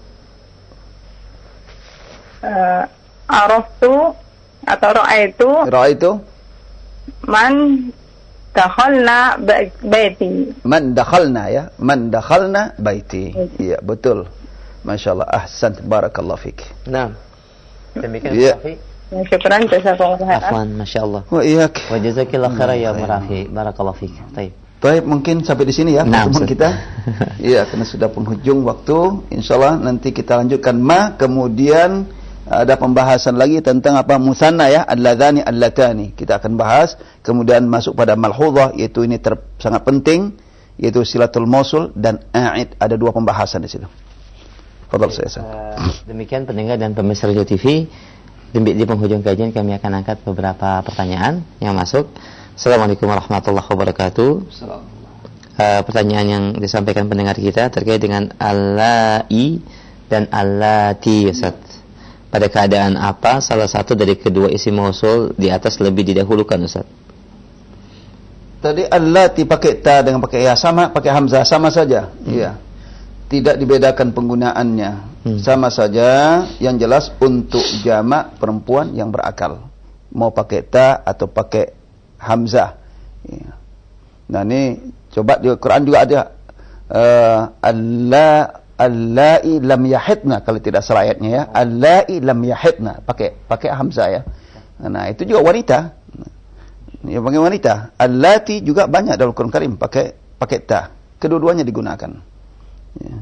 C: Uh, Araftu atau ra'aitu.
A: Ra'aitu.
C: Man dakhalna baiti.
A: Man dakhalna ya. Man dakhalna baiti. Iya, betul. Masya Allah. Ahsan. Barakallahu fik.
B: Nah. Demikian
A: ya.
C: Syukran jazakallahu khairan.
B: Afwan, Masya Allah.
A: Wa iyak.
B: Wa jazakillahu khairan ya Murafi. Barakallahu fik. Baik.
A: Baik, mungkin sampai di sini ya
B: nah,
A: pertemuan kita. Iya, karena sudah penghujung waktu. Insyaallah nanti kita lanjutkan ma, kemudian ada pembahasan lagi tentang apa musanna ya, alladzani allatani. Kita akan bahas, kemudian masuk pada malhudhah, yaitu ini ter, sangat penting, yaitu silatul mausul dan a'id. Ada dua pembahasan di situ. Fadhal saya.
B: Uh, demikian pendengar dan pemirsa Radio T V. Di, di penghujung kajian kami akan angkat beberapa pertanyaan yang masuk. Assalamualaikum warahmatullahi wabarakatuh. Uh, pertanyaan yang disampaikan pendengar kita terkait dengan allai dan allati, Ustaz. Pada keadaan apa salah satu dari kedua isim mausul di atas lebih didahulukan, Ustaz?
A: Tadi allati pakai ta dengan pakai ya sama, pakai hamzah sama saja. Iya. Hmm. Tidak dibedakan penggunaannya. Hmm. Sama saja, yang jelas untuk jamak perempuan yang berakal. Mau pakai ta atau pakai hamzah. Ya. Nah ini coba di Quran juga ada uh, Allah allai lam yahidna, kalau tidak salah ayatnya ya. Allai lam yahidna, pakai pakai hamzah ya. Nah itu juga wanita. Ya pakai wanita. Allati juga banyak dalam Quran Karim pakai pakai ta. Kedua-duanya digunakan. Ya.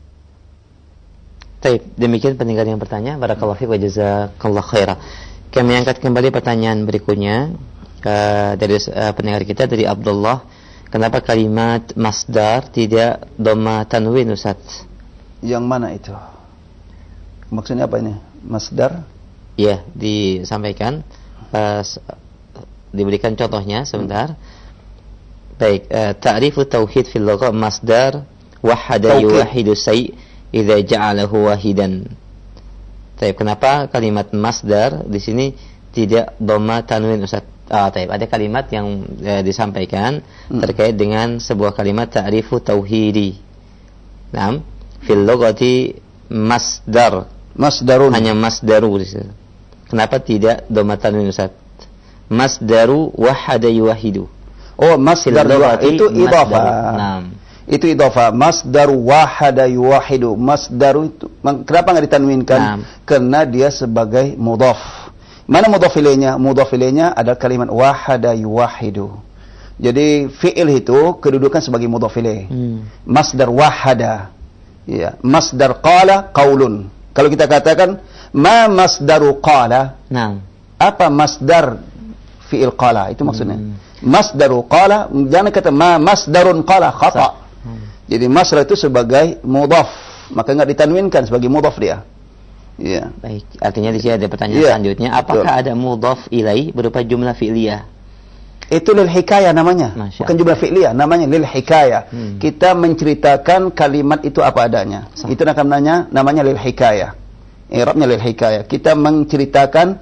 B: Baik, demikian pendengar yang bertanya. Barakallahu fiik wa jazakallahu khairan. Kami angkat kembali pertanyaan berikutnya. Uh, dari uh, pendengar kita dari Abdullah, kenapa kalimat masdar tidak dhamma tanwin, Ustaz?
A: Yang mana itu? Maksudnya apa ini? Masdar?
B: Ya, disampaikan uh, diberikan contohnya sebentar. Baik, uh, ta'rifu tauhid fil lugha masdar wahada yuwahidu say' idza ja'alahu wahidan. Baik, kenapa kalimat masdar di sini tidak dhamma tanwin, Ustaz? Ah, taib. Ada kalimat yang eh, disampaikan hmm. terkait dengan sebuah kalimat ta'rifu tauhidi. Naam, fil lughati masdar.
A: Masdarun.
B: Hanya masdaru. Kenapa tidak dhamma tanwin, Ustaz? Masdaru wahada yuwahidu.
A: Oh, masdar itu idhafah. Naam. Itu idhafah. Masdaru wahada yuwahidu. Masdaru itu kenapa enggak ditanwinkan? Naam. Karena dia sebagai mudhaf. Mana mudhaf ilaihnya? Mudhaf ilaihnya adalah kalimat wahada yuwahidu. Jadi fi'il itu kedudukan sebagai mudhaf ilaih. Hmm. Masdar wahada. Ya, masdar qala qaulun. Kalau kita katakan ma masdaru qala? Nah. Apa masdar fi'il qala? Itu maksudnya. Hmm. Masdaru qala, jangan kata ma masdarun qala, khata. Hmm. Jadi masdar itu sebagai mudhaf, maka enggak ditanwinkan sebagai mudhaf dia. Ya.
B: Baik, artinya di sini ada pertanyaan ya, selanjutnya, apakah betul. Ada mudhaf ilaih berupa jumlah fi'liyah?
A: Itu lil hikayah namanya, Masya. Bukan jumlah fi'liyah, namanya lil hikayah. Hmm. Kita menceritakan kalimat itu apa adanya. So. Itu namanya namanya lil hikayah. I'rabnya lil hikayah. Kita menceritakan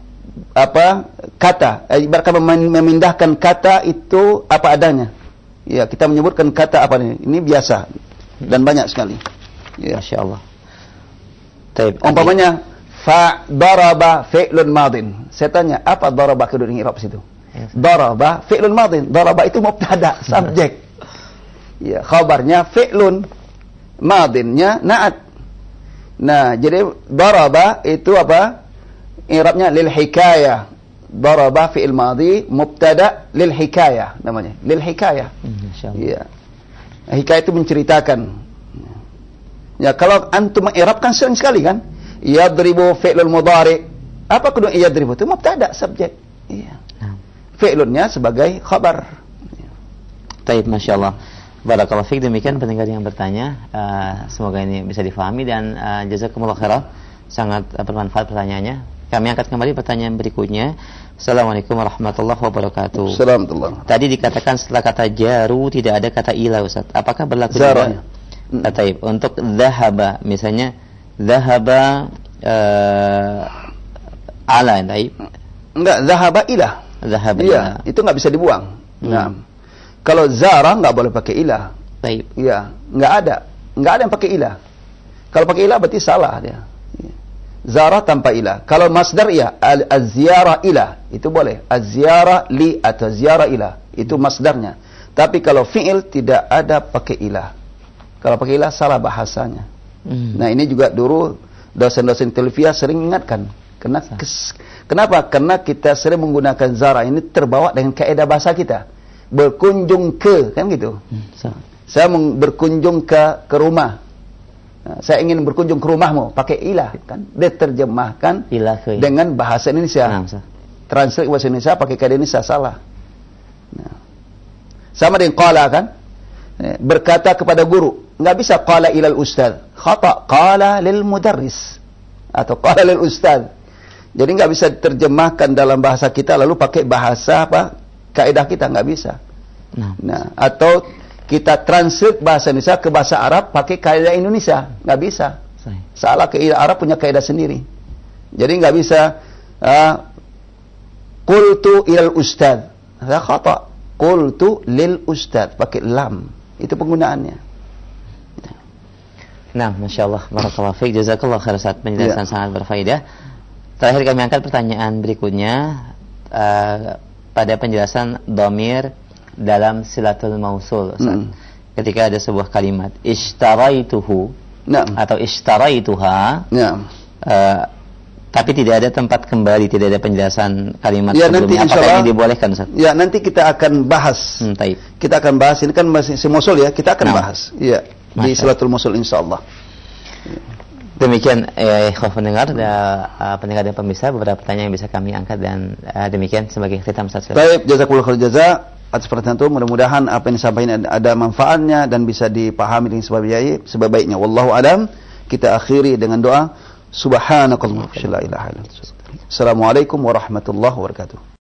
A: apa kata, ibaratkan memindahkan kata itu apa adanya. Ya, kita menyebutkan kata apa ini. Ini biasa dan banyak sekali. Ya, Masya Allah. Taib. Umpamanya fa daraba fi'lun madin. Saya tanya, apa daraba kedudukan i'rab situ? Yes. Daraba fi'lun madin. Daraba itu mubtada, subjek. Ya, khabarnya fi'lun, madinnya na'at. Nah, jadi daraba itu apa? I'rabnya lil hikayah. Daraba fi'il madhi mubtada lil hikayah namanya. Lil hikayah. Insyaallah. Ya. Hikayah itu menceritakan. Ya, kalau antum meng'irabkan sering sekali kan? Yadribu fi'lul mudhari. Apa kedua yadribu itu mubtada, subjek. Iya. Fi'lunnya sebagai khabar.
B: Taib, Masya Allah. Barakallahu fiik. Demikian pendengar yang bertanya. Uh, semoga ini bisa difahami dan uh, jazakumullah khairan. Sangat uh, bermanfaat pertanyaannya. Kami angkat kembali pertanyaan berikutnya. Assalamualaikum warahmatullahi wabarakatuh.
A: Assalamualaikum.
B: Tadi dikatakan setelah kata jaru tidak ada kata ila, Ustaz. Apakah berlaku juga? Taib. Untuk dhahaba misalnya dhahaba uh, ala, taib.
A: Enggak, dhahaba ila.
B: Dhahaba
A: iya,
B: ila.
A: Itu enggak bisa dibuang. Hmm. Nah. Kalau zara enggak boleh pakai ila.
B: Taib.
A: Iya, enggak ada. Enggak ada yang pakai ila. Kalau pakai ila berarti salah dia. Zara tanpa ila. Kalau masdar ya az-ziyara ila, itu boleh. Az-ziyara li atau ziyara ila, itu masdarnya. Tapi kalau fi'il tidak ada pakai ila. Kalau pakai ila salah bahasanya. Hmm. Nah, ini juga dulu dosen-dosen televisi sering ingatkan. Karena kes, kenapa? Karena kita sering menggunakan zara ini terbawa dengan kaidah bahasa kita. Berkunjung ke, kan gitu. Hmm. So. Saya berkunjung ke ke rumah. Nah, saya ingin berkunjung ke rumahmu, pakai ilah kan, diterjemahkan ilah dengan bahasa Indonesia. Nah, translate bahasa Indonesia pakai kaidah Indonesia salah. Nah. Sama dengan qala kan, berkata kepada guru, nggak bisa qala ilal ustaz, khata, qala lil mudarris atau qala lil ustaz. Jadi nggak bisa diterjemahkan dalam bahasa kita lalu pakai bahasa apa kaidah kita, nggak bisa. Nah, nah atau kita translate bahasa Indonesia ke bahasa Arab pakai kaidah Indonesia, nggak bisa. Salah, kaidah Arab punya kaidah sendiri. Jadi nggak bisa uh, qultu ilal ustaz, saya khata, qultu lil ustaz, pakai lam. Itu penggunaannya.
B: Nah, Masya Allah, barakallahu fiik, jazakallah khair Ustaz, penjelasan ya. Sangat berfaedah. Terakhir kami angkat pertanyaan berikutnya uh, pada penjelasan dhamir dalam silatul mausul, Ustaz. Mm. Ketika ada sebuah kalimat ishtaraituhu nah. atau ishtaraituha, nah. uh, tapi tidak ada tempat kembali, tidak ada penjelasan kalimat ya, sebelumnya. Nanti, apakah ini dibolehkan, Ustaz?
A: Ya, nanti kita akan bahas. Hmm, kita akan bahas, ini kan masih mausul ya, kita akan nah. bahas. Ya, di silatul mausul insyaallah. Ya.
B: Demikian eh ikhwah pendengar dan uh, pendengar dan pemirsa, beberapa pertanyaan yang bisa kami angkat dan uh, demikian sebagai khitam Ustaz.
A: Baik, jazakumullah khair jazaa atas pertanyaan itu. Mudah-mudahan apa yang disampaikan ada, ada manfaatnya dan bisa dipahami dengan sebaik sebaiknya. Wallahu alam. Kita akhiri dengan doa subhanakallahumma wa bihamdika. Assalamualaikum warahmatullahi wabarakatuh.